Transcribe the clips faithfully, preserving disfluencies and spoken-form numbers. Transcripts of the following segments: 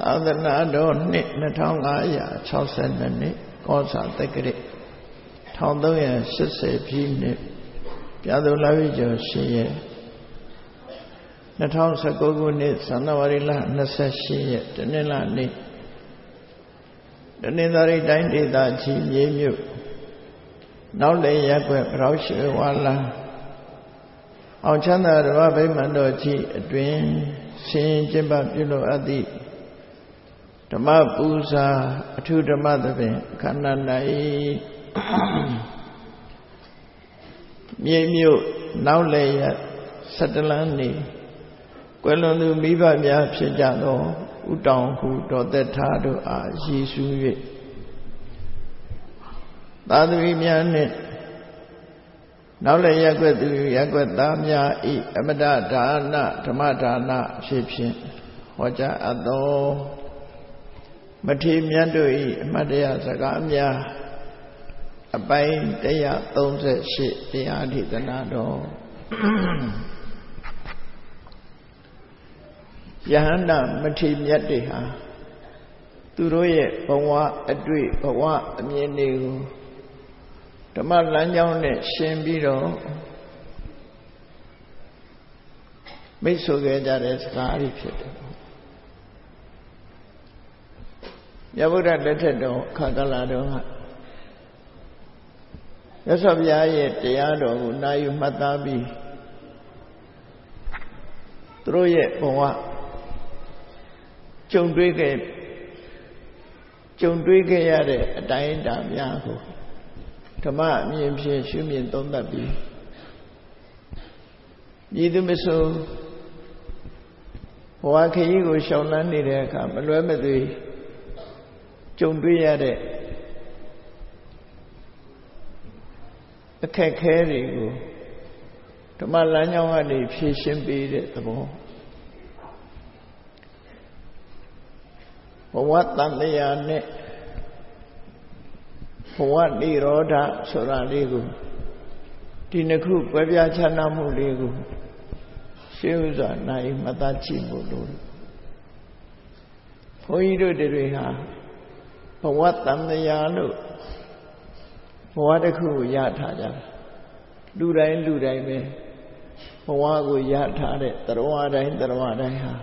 သာသနာတော်နှစ်နှစ်ထောင်ငါးရာခြောက်ဆယ်နှစ်ကောဇာတက္ကရာတစ်ထောင်သုံးရာရှစ်ဆယ်ပြည့်နှစ်ပြာသူလပြည့်ကျော်ရှင်ရဲ့နှစ်ထောင်ဆယ်ကိုခုနှစ်ဇန်နဝါရီလနှစ်ဆယ်ရှစ်ရက်တနင်္လာနေ့တနင်္သာရီတိုင်းဒေသကြီးမြေမြို့နောက်လေရက်ွက်ရောက်ရွှေဝါလာအောင်ချမ်းသာဓမ္မဗိမာန်တော်ကြီးအတွင်ရှင်ကျင့်ပပြုလို့အပ်သည့်ဓမ္မပူဇာအထုဓမ္မသဖြင့်ခန္ဓာ၌မြေမြို့နောက်လေရက်ဆတလန်းနေကွယ်လွန်သူမိဘများဖြစ်ကြသောဥတောင်ဟုတော်သက်ထားတို့အားရည်စူး၍သာသမီများနှင့်နောက်လည်းရက်ွက်သူရက်ွက်သားများဤအမတဒါနဓမ္မဒါနဖြစ်ဖြင့်ဟောကြားအပ်သောမထေမြတ်တို့ဤအမတ်တရားစကားများအပိုင်းone thirty-eightတရားဒေသနာတော်ယဟန္တာမထေမြတ်တွေဟာသူတို့ရဲ့ဘဝအတွေ့ဘဝအမြင်တွေကိုဓမ္မလမ်းကြောင်းနဲ့ရှင်းပြီးတော့မိတ်ဆိုခဲ့ကြတဲ့စကားတွေဖြစ်တယ်မြတ်ဗုဒ္ဓလက်ထက်တော်ခါကလာတော်ကမြတ်စွာဘုရားရဲ့တရားတော်ကိုနာယူမှတ်သားပြီးသူတို့ရဲ့ဘဝကြုံတွေ့ခဲ့ကြုံတွေ့ခဲ့ရတဲ့အတိုင်းအတာများကိုဓမ္မအမြင်ဖြင့်ရှုမြင်သုံးသပ်ပြီးဤသူမဆိုဘဝခရီးကိုရှောင်လန်းနေတဲ့အခါမလွဲမသွေကြုံတွေ့ရတဲ့အခက်ခဲတွေကိုဓမ္မလမ်းကြောင်းကနေဖြေရှင်းပေးတဲ့သဘောဘဝတန်တရားနဲ့ဘဝနိရောဓဆိုတာလေးကိုဒီနှစ်ခုကွဲပြားခြားနားမှုလေးကိုရှင်းဥစွာနိုင်မသားကြည့်ဖို့လိုတယ်ဘုန်းကြီးတို့တွေဟာဘဝတန်တရားလို့ဘဝတစ်ခုကိုရထားကြတယ်လူတိုင်းလူတိုင်းပဲဘဝကိုရထားတဲ့တရားတိုင်းတရားတိုင်းဟာ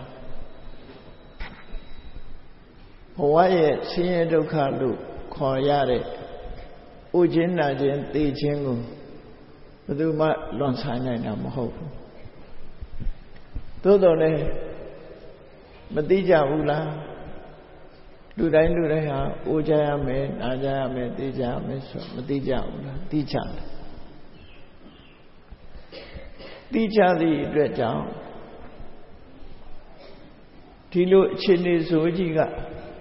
ဘဝရဲ့ဆင်းရဲဒုက္ခလို့ခေါ်ရတဲ့ဥခြင်းနာခြင်းသိခြင်းကိုဘယ်သူမှလွန်ဆိုင်နိုင်တာမဟုတ်ဘူးသို့တော်လည်းမသိကြဘူးလားလူတိုင်းလူတိုင်းဟာဥကြရမယ်နာကြရမယ်သိကြရမယ်ဆိုမသိကြဘူးလားသိကြတယ်သိကြသည့်အတွက်ကြောင့်ဒီလိုအခြေအနေဆိုကြီးက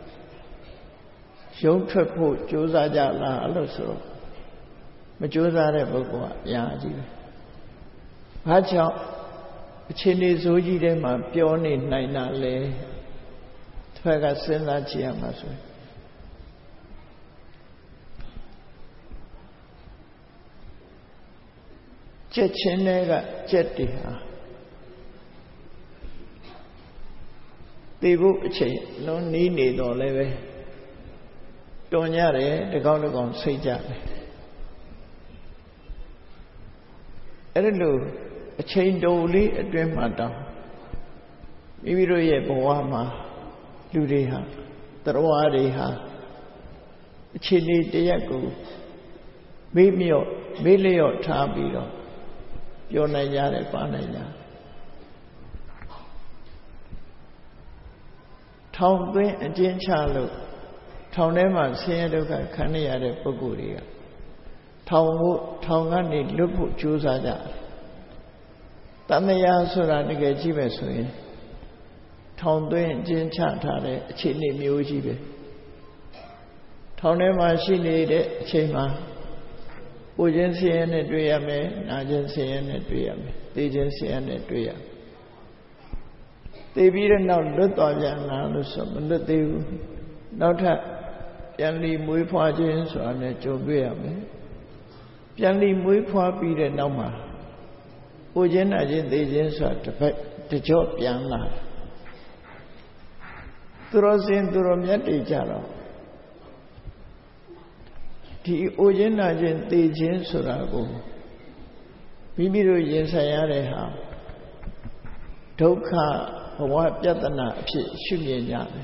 ရုံးထွက်ဖို့ကြိုးစားကြလားလို့ဆိုမကြိုးစားတဲ့ပုဂ္ဂိုလ်ကအများကြီးပဲ။ဘာကြောင့်အခြေအနေဆိုးကြီးထဲမှာပြောနေနိုင်တာလဲ။တစ်ဖက်ကစဉ်းစားကြည့်ရမှာဆိုကြက်ချင်းတွေကကြက်တွေဟာသေဖို့အချိန်လုံးနီးနေတော့လည်းပဲတွန်ရတယ်တကောက်တကောင်စိတ်ကြတယ်အဲ့ဒါလို့အချိန်တိုလေးအတွင်းမှာတောင်းမိမိတို့ရဲ့ဘဝမှာလူတွေဟာတရားတွေဟာအချိန်လေးတရက်ကိုမေ့မြော့မေ့လျော့ထားပြီးတော့ပြောနိုင်ကြတယ်ပါနိုင်ကြထောင်သွင်းအကျဉ်းချလို့ထောင်ထဲမှာဆင်းရဲဒုက္ခခံနေရတဲ့ပုဂ္ဂိုလ်တွေကထောင်ဖို့ထောင်ကနေလွတ်ဖို့ကြိုးစားကြတယ်။တဏှာဆိုတာတကယ်ကြည့်မယ်ဆိုရင်ထောင်သွင်းအကျဉ်းချထားတဲ့အခြေအနေမျိုးကြီးပဲ။ထောင်ထဲမှာရှိနေတဲ့အချိန်မှာပူခြင်းဆင်းရဲနဲ့တွေ့ရမယ်၊နာခြင်းဆင်းရဲနဲ့တွေ့ရမယ်၊သိခြင်းဆင်းရဲနဲ့တွေ့ရမယ်။သိပြီးတဲ့နောက်လွတ်သွားပြန်လားလို့ဆိုမလွတ်သေးဘူး။နောက်ထပ်ပြန်လီမွေးဖွားခြင်းဆိုတာနဲ့ကြုံတွေ့ရမယ်ပြန်လီမွေးဖွားပြီးတဲ့နောက်မှာပူခြင်းနာခြင်းသိခြင်းဆိုတာတစ်ပတ်တကြော့ပြန်လာသူတော်စင်သူတော်မြတ်တွေကြတော့ဒီအိုခြင်းနာခြင်းသိခြင်းဆိုတာကိုမိမိတို့ရင်ဆိုင်ရတဲ့ဟာဒုက္ခဘဝပြဿနာအဖြစ်ရှုမြင်ကြတယ်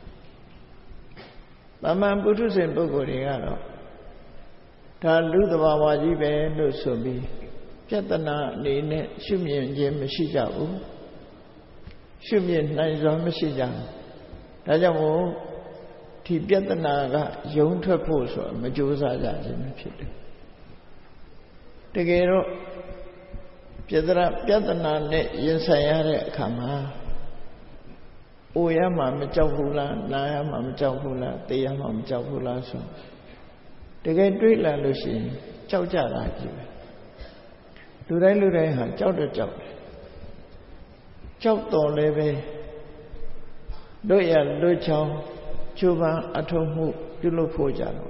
။သမန်ပုထုဇဉ်ပုဂ္ဂိုလ်တွေကတော့ဒါလူသဘာဝကြီးပဲလို့ဆိုပြီးပြဿနာအနေနဲ့ရှုမြင်ခြင်းမရှိကြဘူး။ရှုမြင်နိုင်စွာမရှိကြဘူး။ဒါကြောင့်မို့ဒီပြဿနာကယုံထွက်ဖို့ဆိုမကြိုးစားကြခြင်းဖြစ်တယ်။တကယ်တော့ပြဿနာပြဿနာနဲ့ရင်ဆိုင်ရတဲ့အခါမှာအိုရမှာမကြောက်ဘူးလားနာရမှာမကြောက်ဘူးလားသိရမှာမကြောက်ဘူးလားဆိုတကယ်တွေးလာလို့ရှိရင်ကြောက်ကြတာကြီးပဲလူတိုင်းလူတိုင်းဟာကြောက်တော့ကြောက်တယ်ကြောက်တော်လည်းပဲတို့ရလွတ်ချောင်းကျိုးပန်းအထုံးမှုပြုလုပ်ဖို့ကြတော့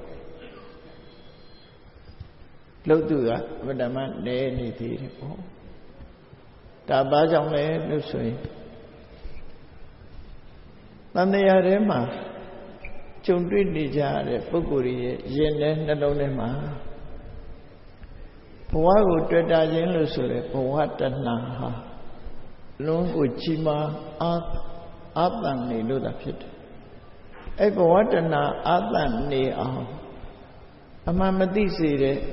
လို့သူကဗဒမနဲနေသေးတယ်ပေါ့ဒါဘာကြောင့်လဲလို့ဆိုရင်တန်တရားထဲမှာကြုံတွေ့နေကြတဲ့ပုဂ္ဂိုလ်ရဲ့ရင်ထဲနှလုံးထဲမှာဘဝကိုတွေ့တာခြင်းလို့ဆိုတဲ့ဘဝတဏှာဟာလုံးကိုကြီးမားအာအာတန်နေလို့တာဖြစ်တယ်အဲ့ဘဝတဏှာအာတန်နေအောင်အမှန်မသိစေ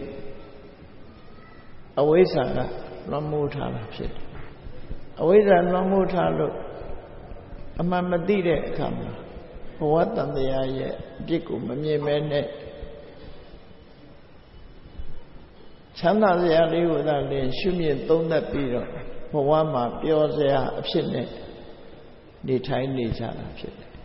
တဲ့အဝိဇ္ဇာကလွှမ်းမိုးထားတာဖြစ်တယ်အဝိဇ္ဇာလွှမ်းမိုးထားလို့အမှန်မသိတဲ့အခါမှာဘဝတန်တရားရဲ့အပြစ်ကိုမမြင်မဲနဲ့ချမ်းသာစရာလေးကိုသာလျှင်ရှုမြင်သုံးသပ်ပြီးတော့ဘဝမှာပျော်စရာအဖြစ်နဲ့နေထိုင်နေကြတာဖြစ်တယ်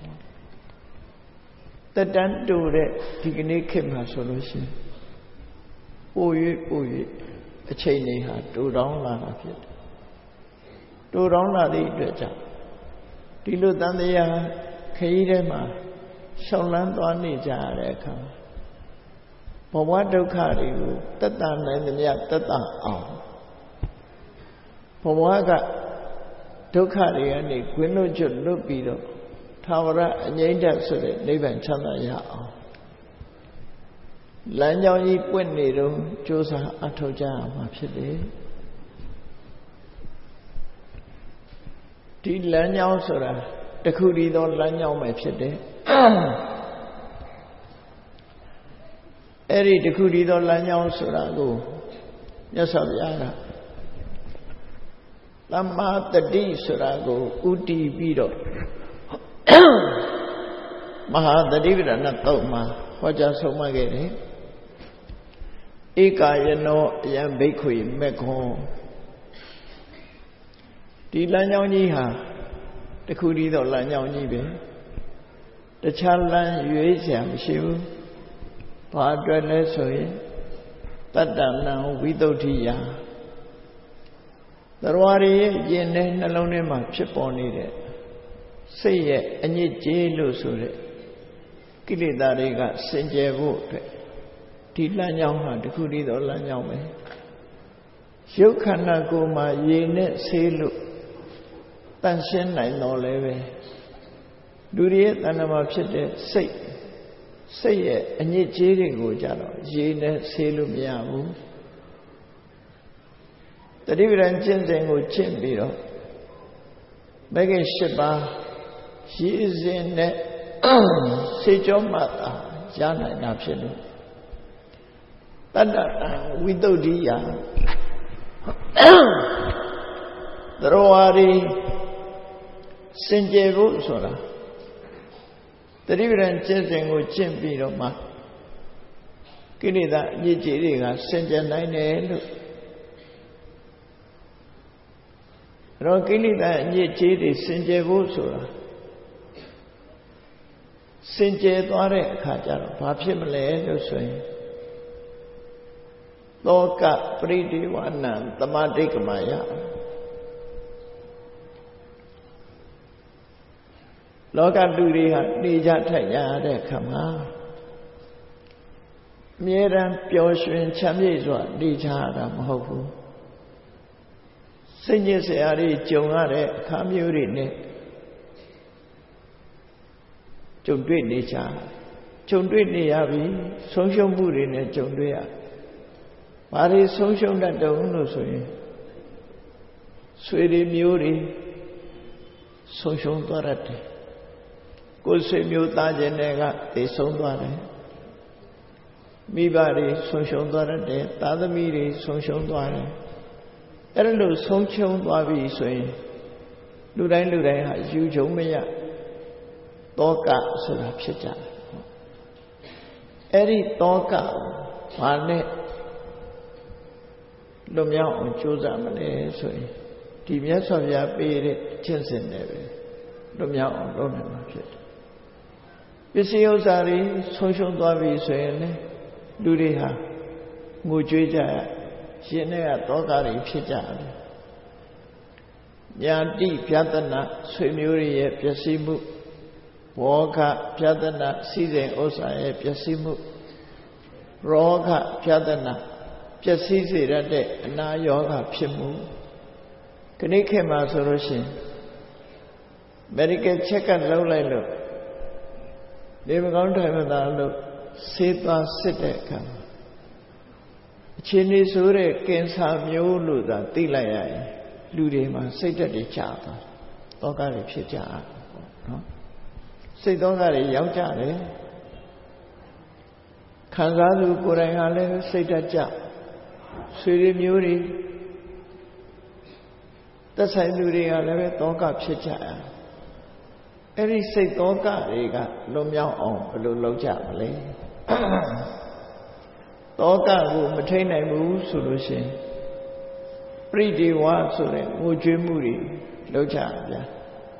တက်တန်းတူတဲ့ဒီကနေ့ခေတ်မှာဆိုလို့ရှိရင်ပို၍ပို၍အချိန်တွေဟာတူတောင်းလာတာဖြစ်တယ်တူတောင်းလာသည့်အတွက်ကြောင့်ဒီလိုတန်တရားခရီးထဲမှာရှောင်လန်းသွားနေကြရတဲ့အခါဘဝဒုက္ခတွေကိုတက်တာနိုင်သမျှတက်တာအောင်ဘဝကဒုက္ခတွေကနေခွင်းလို့ကျွတ်လွတ်ပြီးတော့သာဝရအငြိမ့်တဆိုတဲ့နိဗ္ဗာန်ချမ်းသာရအောင်လမ်းကြောင်းကြီးပွင့်နေတော့ကြိုးစားအထောက်ကြရမှာဖြစ်တယ်ဒီလမ်းကြောင်းဆိုတာတခုတည်းသောလမ်းကြောင်းပဲဖြစ်တယ်အဲ့ဒီတခုတည်းသောလမ်းကြောင်းဆိုတာကိုမြတ်စွာဘုရားကသမ္မာတတိဆိုတာကိုဥတည်ပြီးတော့မဟာသတိပဋ္ဌာန်သုတ်မှာဟောကြားဆုံးမခဲ့တယ်ဧကာယနောအယံဘိက္ခွေမေခွန်ဒီလမ်းကြောင်းကြီးဟာတခုတည်းသောလမ်းကြောင်းကြီးပဲတခြားလမ်းရွေးစရာမရှိဘူးဘာအတွက်လဲဆိုရင်တတ္တနံဝိသုဒ္ဓိယသရဝရရဲ့ယင်တဲ့နှလုံးထဲမှာဖြစ်ပေါ်နေတဲ့စိတ်ရဲ့အညစ်အကြေးလို့ဆိုတဲ့ကိလေသာတွေကစင်ကြယ်ဖို့အတွက်ဒီလမ်းကြောင်းဟာတခုတည်းသောလမ်းကြောင်းပဲရုပ်ခန္ဓာကိုယ်မှာရေနဲ့ဆေးလို့တန်ရှင်းနိုင်တော်လဲပဲလူတွေရဲ့တဏ္ဍာမှာဖြစ်တဲ့စိတ်စိတ်ရဲ့အညစ်အကြေးတွေကိုကြတော့ရေနဲ့ဆေးလို့မရဘူးတတိပဒံကျင့်စဉ်ကိုကျင့်ပြီးတော့ဘဂိ၈ပါးရည်စင်နဲ့စေကြောမှသာရနိုင်တာဖြစ်လို့တတ္တဝိသုဒ္ဓိယသရဝရီစင်ကြယ်ဖို့ဆိုတာတတိပဒံကျင့်စဉ်ကိုကျင့်ပြီးတော့မှကိလေသာအညစ်အကြေးတွေကစင်ကြယ်နိုင်တယ်လို့အဲ့တော့ကိလေသာအညစ်အကြေးတွေစင်ကြယ်ဖို့ဆိုတာစင်ကြယ်သွားတဲ့အခါကျတော့ဘာဖြစ်မလဲလို့ဆိုရင်သောကပရိဒေဝနံသမာဓိကမယလောကလူတွေဟာနေကြထိုင်ကြရတဲ့အခါမှာအမြဲတမ်းပျော်ရွှင်ချမ်းမြေ့စွာနေကြရတာမဟုတ်ဘူးစိတ်ညစ်စရာတွေကြုံရတဲ့အခါမျိုးတွေနဲ့ကြုံတွေ့နေကြကြုံတွေ့နေရပြီဆုံးရှုံးမှုတွေနဲ့ကြုံတွေ့ရဘာတွေဆုံးရှုံးတတ်တုံးလို့ဆိုရင်ဆွေတွေမျိုးတွေဆုံးရှုံးသွားတတ်တယ်ကိုယ်ဆွေမျိုးသားချင်းတွေကသိဆုံးသွားတယ်မိဘတွေဆုံးရှုံးသွားတတ်တယ်သားသမီးတွေဆုံးရှုံးသွားတယ်အဲ့ဒါလို့ဆုံးရှုံးသွားပြီဆိုရင်လူတိုင်းလူတိုင်းဟာယူချုံမရတောကဆိုတာဖြစ်ကြတယ်အဲ့ဒီတောကဘာနဲ့လွတ်မြောက်အောင်ကြိုးစားမလဲဆိုရင်ဒီမြတ်စွာဘုရားပေးတဲ့ကျင့်စဉ်နဲ့ပဲလွတ်မြောက်အောင်လုပ်နိုင်မှာဖြစ်တယ်ပစ္စည်းဥစ္စာတွေဆုံးရှုံးသွားပြီဆိုရင်လေလူတွေဟာငိုကြွေးကြရရှင်တွေကတောကတွေဖြစ်ကြတယ်ညာတိပြဒနာဆွေမျိုးတွေရဲ့ပျက်စီးမှုဘောဂပြဒနာစီစဉ်ဥစ္စာရဲ့ပျက်စီးမှုရောဂပြဒနာပျက်စီးစေရတဲ့အနာရောဂါဖြစ်မှုခဏခေတ်မှာဆိုလို့ရှိရင် medical check up လုပ်လိုက်လို့ဒီမကောင်းထိုင်မသာလို့ဆေးသွားစစ်တဲ့အခါအခြေအနေဆိုတဲ့ကင်ဆာမျိုးလို့သာသိလိုက်ရရင်လူတွေမှာစိတ်ဓာတ်တွေကျသွားတောကတွေဖြစ်ကြတာနော်စိတ်တောကတွေရောက်ကြတယ်ခံစားသူကိုယ်တိုင်ကလည်းစိတ်ဓာတ်ကျဆွေတွေမျိုးတွေသက်ဆိုင်သူတွေကလည်းပဲတောကဖြစ်ကြရအဲ့ဒီစိတ်တောကတွေကလွန်မြောက်အောင်ဘယ်လိုလုပ်ကြမလဲတောကကိုမထိန်နိုင်ဘူးဆိုလို့ရှိရင်ပရိဒီဝါဆိုတဲ့ငိုကြွေးမှုတွေလုပ်ကြဗျာ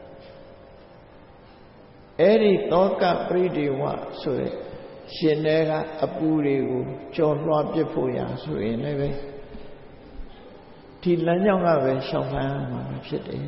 အဲ့ဒီတောကပရိဒီဝါဆိုတဲ့ရှင်တွေကအပူတွေကိုကြော်လွှားပစ်ဖို့ရဆိုရင်လည်းပဲဒီလမ်းကြောင်းကပဲရှောင်ဖန်မှာဖြစ်တယ်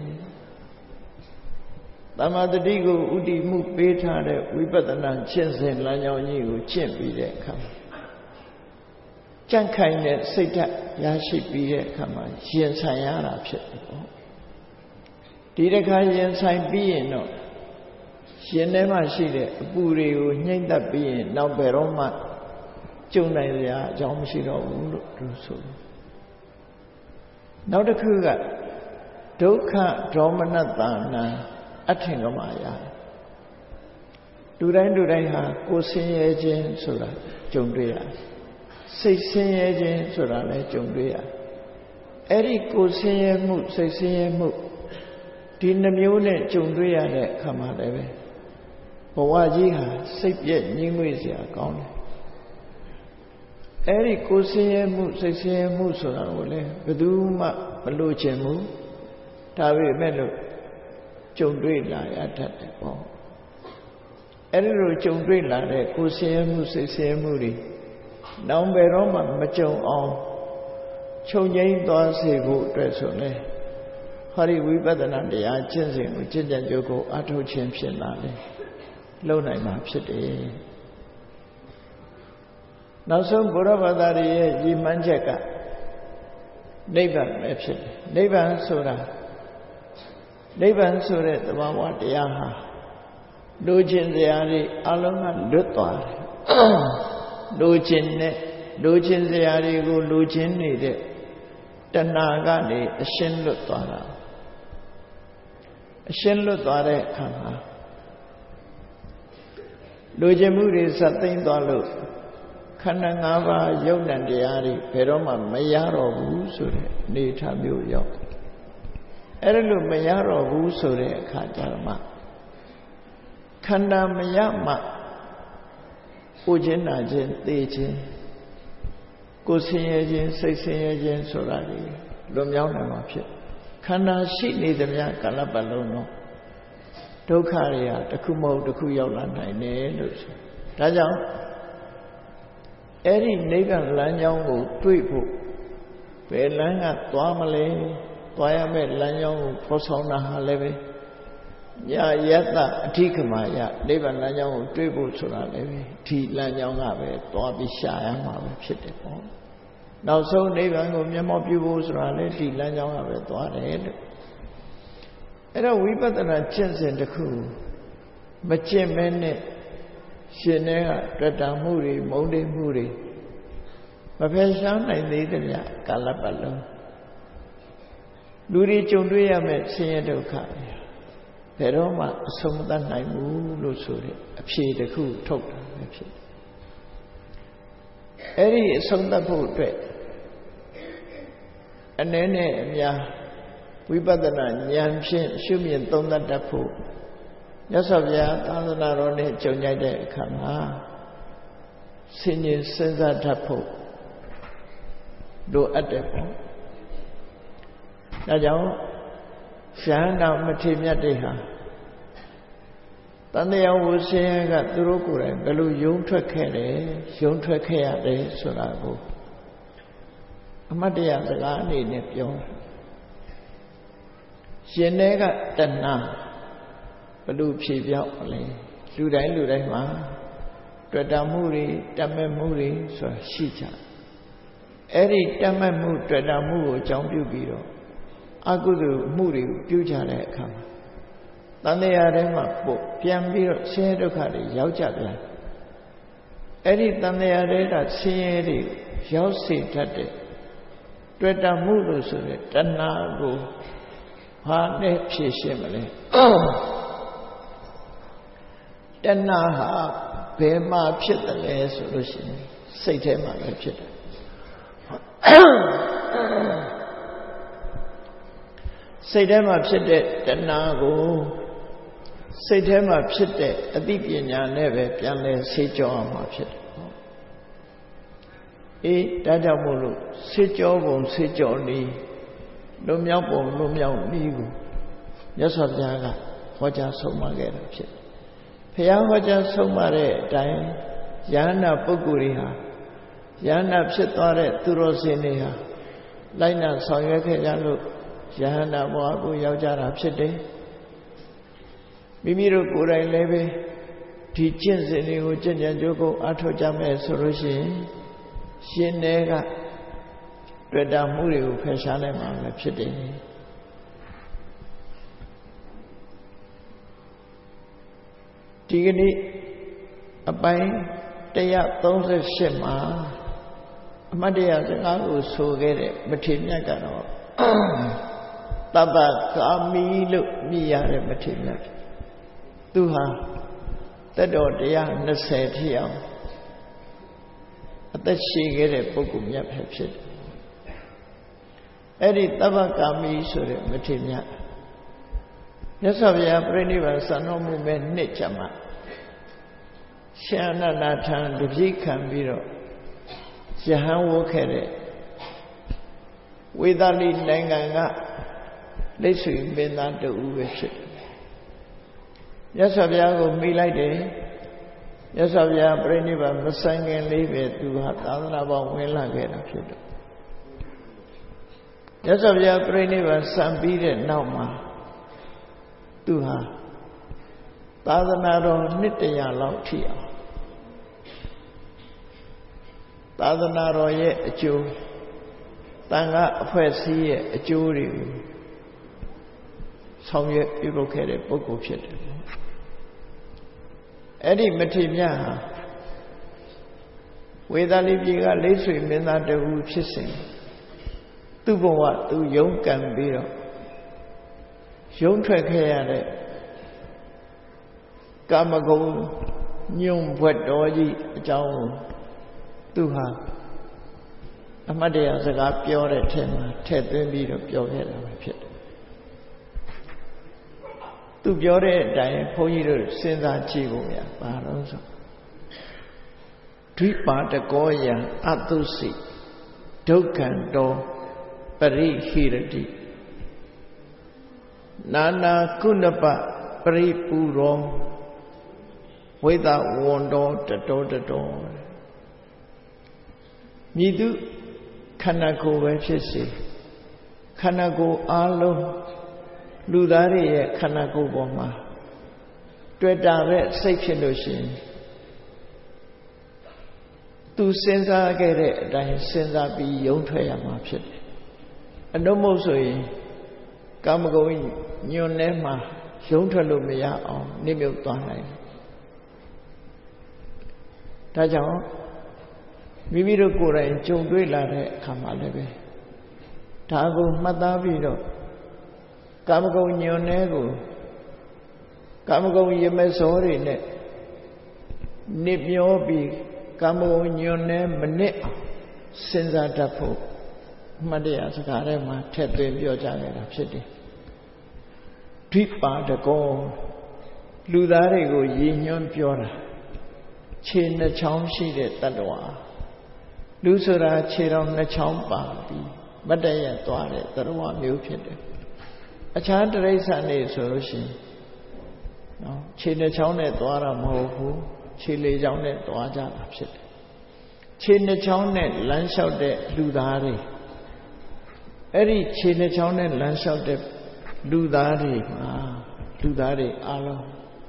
တမ္မာတတိကိုဥတည်မှုပေးထားတဲ့ဝိပဿနာကျင့်စဉ်လမ်းကြောင်းကြီးကိုကျင့်ပြီးတဲ့အခါကြန့်ခိုင်တဲ့စိတ်ဓာတ်ရရှိပြီးတဲ့အခါမှာရင်ဆိုင်ရတာဖြစ်တယ်ပေါ့ဒီတစ်ခါရင်ဆိုင်ပြီးရင်တော့ရှင်ထဲမှာရှိတဲ့အပူတွေကိုညှိမ့်သက်ပြီးရင်နောက်ဘယ်တော့မှကျုံနိုင်စရာအကြောင်းမရှိတော့ဘူးလို့သူဆိုနောက်တစ်ခုကဒုက္ခဒေါမနတနာအထင်ကမာယာလူတိုင်းလူတိုင်းဟာကိုယ်ဆင်းရဲခြင်းဆိုတာကြုံတွေ့ရတယ်စိတ်ဆင်းရဲခြင်းဆိုတာလည်းကြုံတွေ့ရတယ်အဲ့ဒီကိုယ်ဆင်းရဲမှုစိတ်ဆင်းရဲမှုဒီနှမျိုးနဲ့ကြုံတွေ့ရတဲ့အခါမှာလည်းပဲဘဝကြီးဟာစိတ်ပြည့်ငြိမ်ငွေ့စရာကောင်းတယ်အဲ့ဒီကိုယ်ဆင်းရဲမှုစိတ်ဆင်းရဲမှုဆိုတာကိုလည်းဘယ်သူမှမလိုချင်ဘူးဒါပေမဲ့လို့ကြုံတွေ့လာရတတ်တယ်ပေါ့အဲ့ဒီလိုကြုံတွေ့လာတဲ့ကိုယ်ဆင်းရဲမှုစိတ်ဆင်းရဲမှုတွေနောက်ဘယ်တော့မှမကြုံအောင်ချုပ်ငြိမ်းသွားစေဖို့အတွက်ဆိုလဲဟောဒီဝိပဿနာတရားကျင့်စဉ်ကိုကျင့်ကြံကြိုးကိုအထောက်ခြင်းဖြစ်လာတယ်လုံနိုင်မှာဖြစ်တယ်နောက်ဆုံးဘုရားဘာသာရဲ့ရည်မှန်းချက်ကနိဗ္ဗာန်ပဲဖြစ်တယ်နိဗ္ဗာန်ဆိုတာနိဗ္ဗာန်ဆိုတဲ့သဘာဝတရားဟာလိုချင်စရာတွေအလုံးကလွတ်သွားတယ်လိုချင်တဲ့လိုချင်စရာတွေကိုလိုချင်နေတဲ့တဏှာကနေအရှင်းလွတ်သွားတာအရှင်းလွတ်သွားတဲ့အခါမှာလိုချင်မှုတွေစသိမ့်သွားလို့ခန္ဓာ၅ပါးယုတ်တန်တရားတွေဘယ်တော့မှမရတော့ဘူးဆိုတဲ့အနေအထားမျိုးရောက်အဲ့ဒါလို့မရတော့ဘူးဆိုတဲ့အခါကျတော့မှခန္ဓာမရမှပူခြင်းနာခြင်းသိခြင်းကိုယ်ဆင်းရဲခြင်းစိတ်ဆင်းရဲခြင်းဆိုတာတွေလွန်မြောက်နိုင်မှာဖြစ်ခန္ဓာရှိနေသမျှကာလပတ်လုံးတော့ဒုက္ခတွေဟာတစ်ခုမဟုတ်တစ်ခုရောက်လာနိုင်တယ်လို့ဆိုဒါကြောင့်အဲ့ဒီနိဗ္ဗာန်လမ်းကြောင်းကိုတွေ့ဖို့ဘယ်လမ်းကသွားမလဲသွားရမယ့်လမ်းကြောင်းကိုဖော်ဆောင်တာဟာလည်းပဲညာယတ္တအဋ္ဌိကမာယနိဗ္ဗာန်လမ်းကြောင်းကိုတွေ့ဖို့ဆိုတာလည်းပဲဒီလမ်းကြောင်းကပဲသွားပြီးရှာရမှာပဲဖြစ်တယ်ပေါ့နောက်ဆုံးနိဗ္ဗာန်ကိုမျက်မှောက်ပြုဖို့ဆိုတာလည်းဒီလမ်းကြောင်းကပဲသွားတယ်လို့အဲ့တော့ဝိပဿနာကျင့်စဉ်တစ်ခုမကျင့်မဲနဲ့ရှင်တဲ့ကတွေ့တာမှုတွေမုန်းတိမှုတွေမဖယ်ရှားနိုင်သေးသမျှကာလပတ်လုံးလူတွေကြုံတွေ့ရမယ့်ဆင်းရဲဒုက္ခဘယ်တော့မှအဆုံးမသတ်နိုင်ဘူးလို့ဆိုတဲ့အဖြေတစ်ခုထုတ်တာပဲဖြစ်အဲ့ဒီအဆုံးသတ်ဖို့အတွက်အနည်းနဲ့အများဝိပဿနာဉာဏ်ဖြင့်ရှုမြင်သုံးသပ်တတ်ဖို့မြတ်စွာဘုရားသာသနာတော်နဲ့ကြုံကြတဲ့အခါမှာဆင်ញင်စဉ်းစားတတ်ဖို့လိုအပ်တယ်ပေါ့ဒါကြောင့်ရဟန္တာမထေမြတ်တွေဟာတန်တရားဝဆင်းရဲကသူတို့ကိုယ်တိုင်ဘယ်လိုယုံထွက်ခဲ့တယ်ယုံထွက်ခဲ့ရတယ်ဆိုတာကိုအမတ်တရားစကားအနေနဲ့ပြောရှင်တဲ့ကတဏှာဘယ်လိုဖြေပြောက်လဲလူတိုင်းလူတိုင်းမှာတွေ့တာမှုတွေတတ်မဲ့မှုတွေဆိုတာရှိကြအဲ့ဒီတတ်မဲ့မှုတွေ့တာမှုကိုအကြောင်းပြုပြီးတော့အကုသိုလ်မှုတွေကိုပြုကြတဲ့အခါမှာတန်တရားထဲမှာပို့ပြန်ပြီးတော့ဆင်းရဲဒုက္ခတွေရောက်ကြပြန်အဲ့ဒီတန်တရားတွေကဆင်းရဲတွေရောက်စေတတ်တဲ့တွေ့တာမှုလို့ဆိုတဲ့တဏှာကိုဘာနဲ့ဖြည့်ရှင်းမလဲတဏှာဟာဘယ်မှာဖြစ်တယ်လဲဆိုလို့ရှိရင်စိတ်ထဲမှာပဲဖြစ်တယ်စိတ်ထဲမှာဖြစ်တဲ့တဏှာကိုစိတ်ထဲမှာဖြစ်တဲ့အသိပညာနဲ့ပဲပြန်လဲဆေးကြောအောင်မှာဖြစ်တယ်အေးဒါကြောင့်မို့လို့ဆေးကြောပုံဆေးကြောနည်းလွန်မြောက်ပုံလွန်မြောက်နည်းကိုမြတ်စွာဘုရားကဟောကြားဆုံးမခဲ့တာဖြစ်ဘုရားဟောကြားဆုံးမတဲ့အတိုင်းယန္နာပုဂ္ဂိုလ်တွေဟာယန္နာဖြစ်သွားတဲ့သူတော်စင်တွေဟာလိုက်နာဆောင်ရွက်ခဲ့ကြလို့ယန္နာဘဝကိုရောက်ကြတာဖြစ်တယ်မိမိတို့ကိုယ်တိုင်လည်းပဲဒီကျင့်စဉ်တွေကိုကျင့်ကြံကြိုးကိုအားထုတ်ကြမယ်ဆိုလို့ရှိရင်ရှင်တွေကတွေ့တာမှုတွေကိုဖယ်ရှားနိုင်မှာလည်းဖြစ်တယ်ဒီကနေ့အပိုင်းone thirty-eightမှာအမတ်တရားစကားကိုဆိုခဲ့တဲ့မထေမြတ်ကတော့တပ္ပကာမီလို့မြည်ရတဲ့မထေမြတ်သူဟာတက်တော်one twentyထိအောင်အသက်ရှိခဲ့တဲ့ပုဂ္ဂိုလ်မြတ်ပဲဖြစ်တယ်အဲ့ဒီတပ္ပကာမီဆိုတဲ့မထေမြတ်မြတ်စွာဘုရားပြိဋိဘံစံတော်မူမဲ့နှစ်ကြမှာရှင်အနန္ဒထံတပြိခံပြီးတော့ယဟန်ဝတ်ခဲ့တဲ့ဝေသာလိနိုင်ငံကလက်ဆွေမင်းသားတူပဲဖြစ်တယ်မြတ်စွာဘုရားကိုမိလိုက်တယ်မြတ်စွာဘုရားပြိဋိဘံမဆိုင်ခင်လေးပဲသူဟာသာသနာ့ဘောင်ဝင်လာခဲ့တာဖြစ်တယ်မြတ်စွာဘုရားပြိဋိဘံစံပြီးတဲ့နောက်မှာသူဟာသာသနာတော်နှစ်တရာလောက်ထိအောင်သာသနာတော်ရဲ့အကျိုးတန်ခါအဖွဲ့အစည်းရဲ့အကျိုးတွေကိုဆောင်ရွက်ပြုလုပ်ခဲ့တဲ့ပုဂ္ဂိုလ်ဖြစ်တယ်အဲ့ဒီမထေမြတ်ဟာဝေသာလိပြည်ကလေးဆွေမင်းသားတူဖြစ်စဉ်သူ့ဘဝသူရုန်းကန်ပြီးတော့ရုန်းထွက်ခဲ့ရတဲ့ကာမဂုဏ်ညွန့်ဘွက်တော်ကြီးအကြောင်းကိုသူဟာအမတ်တရားစကားပြောတဲ့ထဲမှာထည့်သွင်းပြီးတော့ပြောခဲ့တာပဲဖြစ်တယ်သူပြောတဲ့အတိုင်းဘုန်းကြီးတို့စဉ်းစားကြည့်ဖို့ရပါတော့ဆိုဒွိပါတကောယံအတုစိဒုက္ခံတောပရိဟိရတိနာနာကုဏပပရိပူရောဝိသဝန္တောတတောတတောမြည်သူခန္ဓာကိုယ်ပဲဖြစ်စေခန္ဓာကိုယ်အားလုံးလူသားတွေရဲ့ခန္ဓာကိုယ်ပေါ်မှာတွေ့တာပဲစိတ်ဖြစ်လို့ရှိရင်သူစဉ်းစားခဲ့တဲ့အတိုင်းစဉ်းစားပြီးယုံထွက်ရမှာဖြစ်တယ်အနှုတ်မို့ဆိုရင်ကာမဂုဏ်ညွန်ထဲမှာရုံးထွက်လို့မရအောင်နိမြုပ်သွားနိုင်တယ်ဒါကြောင့်မိမိတို့ကိုယ်တိုင်ကြုံတွေ့လာတဲ့အခါမှာလည်းပဲဒါကိုမှတ်သားပြီးတော့ကာမဂုဏ်ညွန်တဲ့ကိုကာမဂုဏ်ရမစောတွေနဲ့နစ်မျောပြီးကာမဂုဏ်ညွန်တဲ့မနစ်စဉ်းစားတတ်ဖို့အမှတ်တရစကားထဲမှာထည့်သွင်းပြောကြားခဲ့တာဖြစ်တယ်ဒိပါဒကောလူသားတွေကိုရည်ညွှန်းပြောတာခြေနှစ်ချောင်းရှိတဲ့တ attva လူဆိုတာခြေတော်နှစ်ချောင်းပါပြီးမတ်တရသွားတဲ့တ attva မျိုးဖြစ်တယ်အခြားတိရစ္ဆာန်တွေဆိုလို့ရှိရင်နော်ခြေနှစ်ချောင်းနဲ့သွားတာမဟုတ်ဘူးခြေလေးချောင်းနဲ့သွားကြတာဖြစ်တယ်ခြေနှစ်ချောင်းနဲ့လမ်းလျှောက်တဲ့လူသားတွေအဲ့ဒီခြေနှစ်ချောင်းနဲ့လမ်းလျှောက်တဲ့လူသားတွေမှာလူသားတွေအားလုံး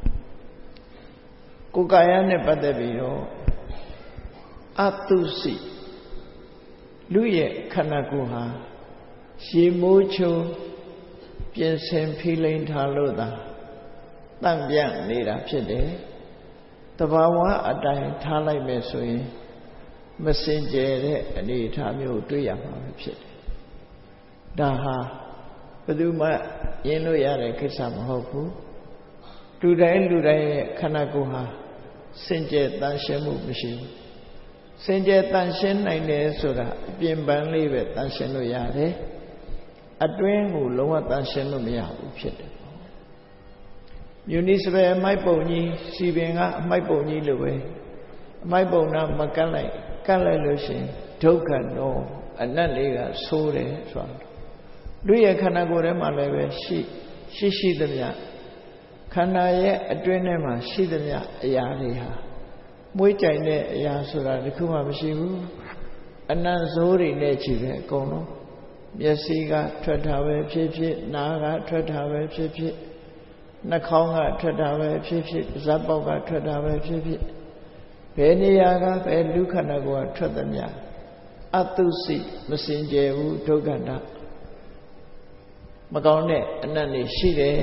ကိုယ်ကာယနဲ့ပတ်သက်ပြီးတော့အတုစိလူရဲ့ခန္ဓာကိုယ်ဟာရေမိုးချုံပြင်ဆင်ဖိလိန်ထားလို့သာတန့်ပြန့်နေတာဖြစ်တယ်တဘာဝအတိုင်းထားလိုက်မယ်ဆိုရင်မစင်ကြယ်တဲ့အနေအထားမျိုးတွေ့ရမှာဖြစ်တယ်ဒါဟာဘယ်သူမှယဉ်လို့ရတဲ့ကိစ္စမဟုတ်ဘူးလူတိုင်းလူတိုင်းရဲ့ခန္ဓာကိုယ်ဟာစင်ကြယ်တန်ရှင်းမှုမရှိဘူးစင်ကြယ်တန်ရှင်းနိုင်တယ်ဆိုတာအပြင်ပန်းလေးပဲတန်ရှင်းလို့ရတယ်အတွင်းကိုလုံးဝတန်ရှင်းလို့မရဘူးဖြစ်တယ်မြူနီစပယ်အမိုက်ပုံကြီးစီပင်ကအမိုက်ပုံကြီးလိုပဲအမိုက်ပုံနာမကတ်လိုက်ကတ်လိုက်လို့ရှိရင်ဒုက္ခတော့အနတ်လေးကဆိုးတယ်ဆိုတာလူရဲ့ခန္ဓာကိုယ်ထဲမှာလည်းပဲရှိရှိရှိသမျှခန္ဓာရဲ့အတွင်းထဲမှာရှိသမျှအရာတွေဟာမွေးကြိုင်တဲ့အရာဆိုတာတခုမှမရှိဘူးအနတ်ဆိုးတွေနဲ့ကြည့်ပဲအကုန်လုံးမျက်စိကထွက်တာပဲဖြစ်ဖြစ်နားကထွက်တာပဲဖြစ်ဖြစ်နှာခေါင်းကထွက်တာပဲဖြစ်ဖြစ်ပါးစပ်ပေါက်ကထွက်တာပဲဖြစ်ဖြစ်ဘယ်နေရာကပဲလူခန္ဓာကိုယ်ကထွက်သမျှအတုစိမစင်ကြယ်ဘူးဒုက္ခတာမကောင်းတဲ့အနတ်တွေရှိတယ်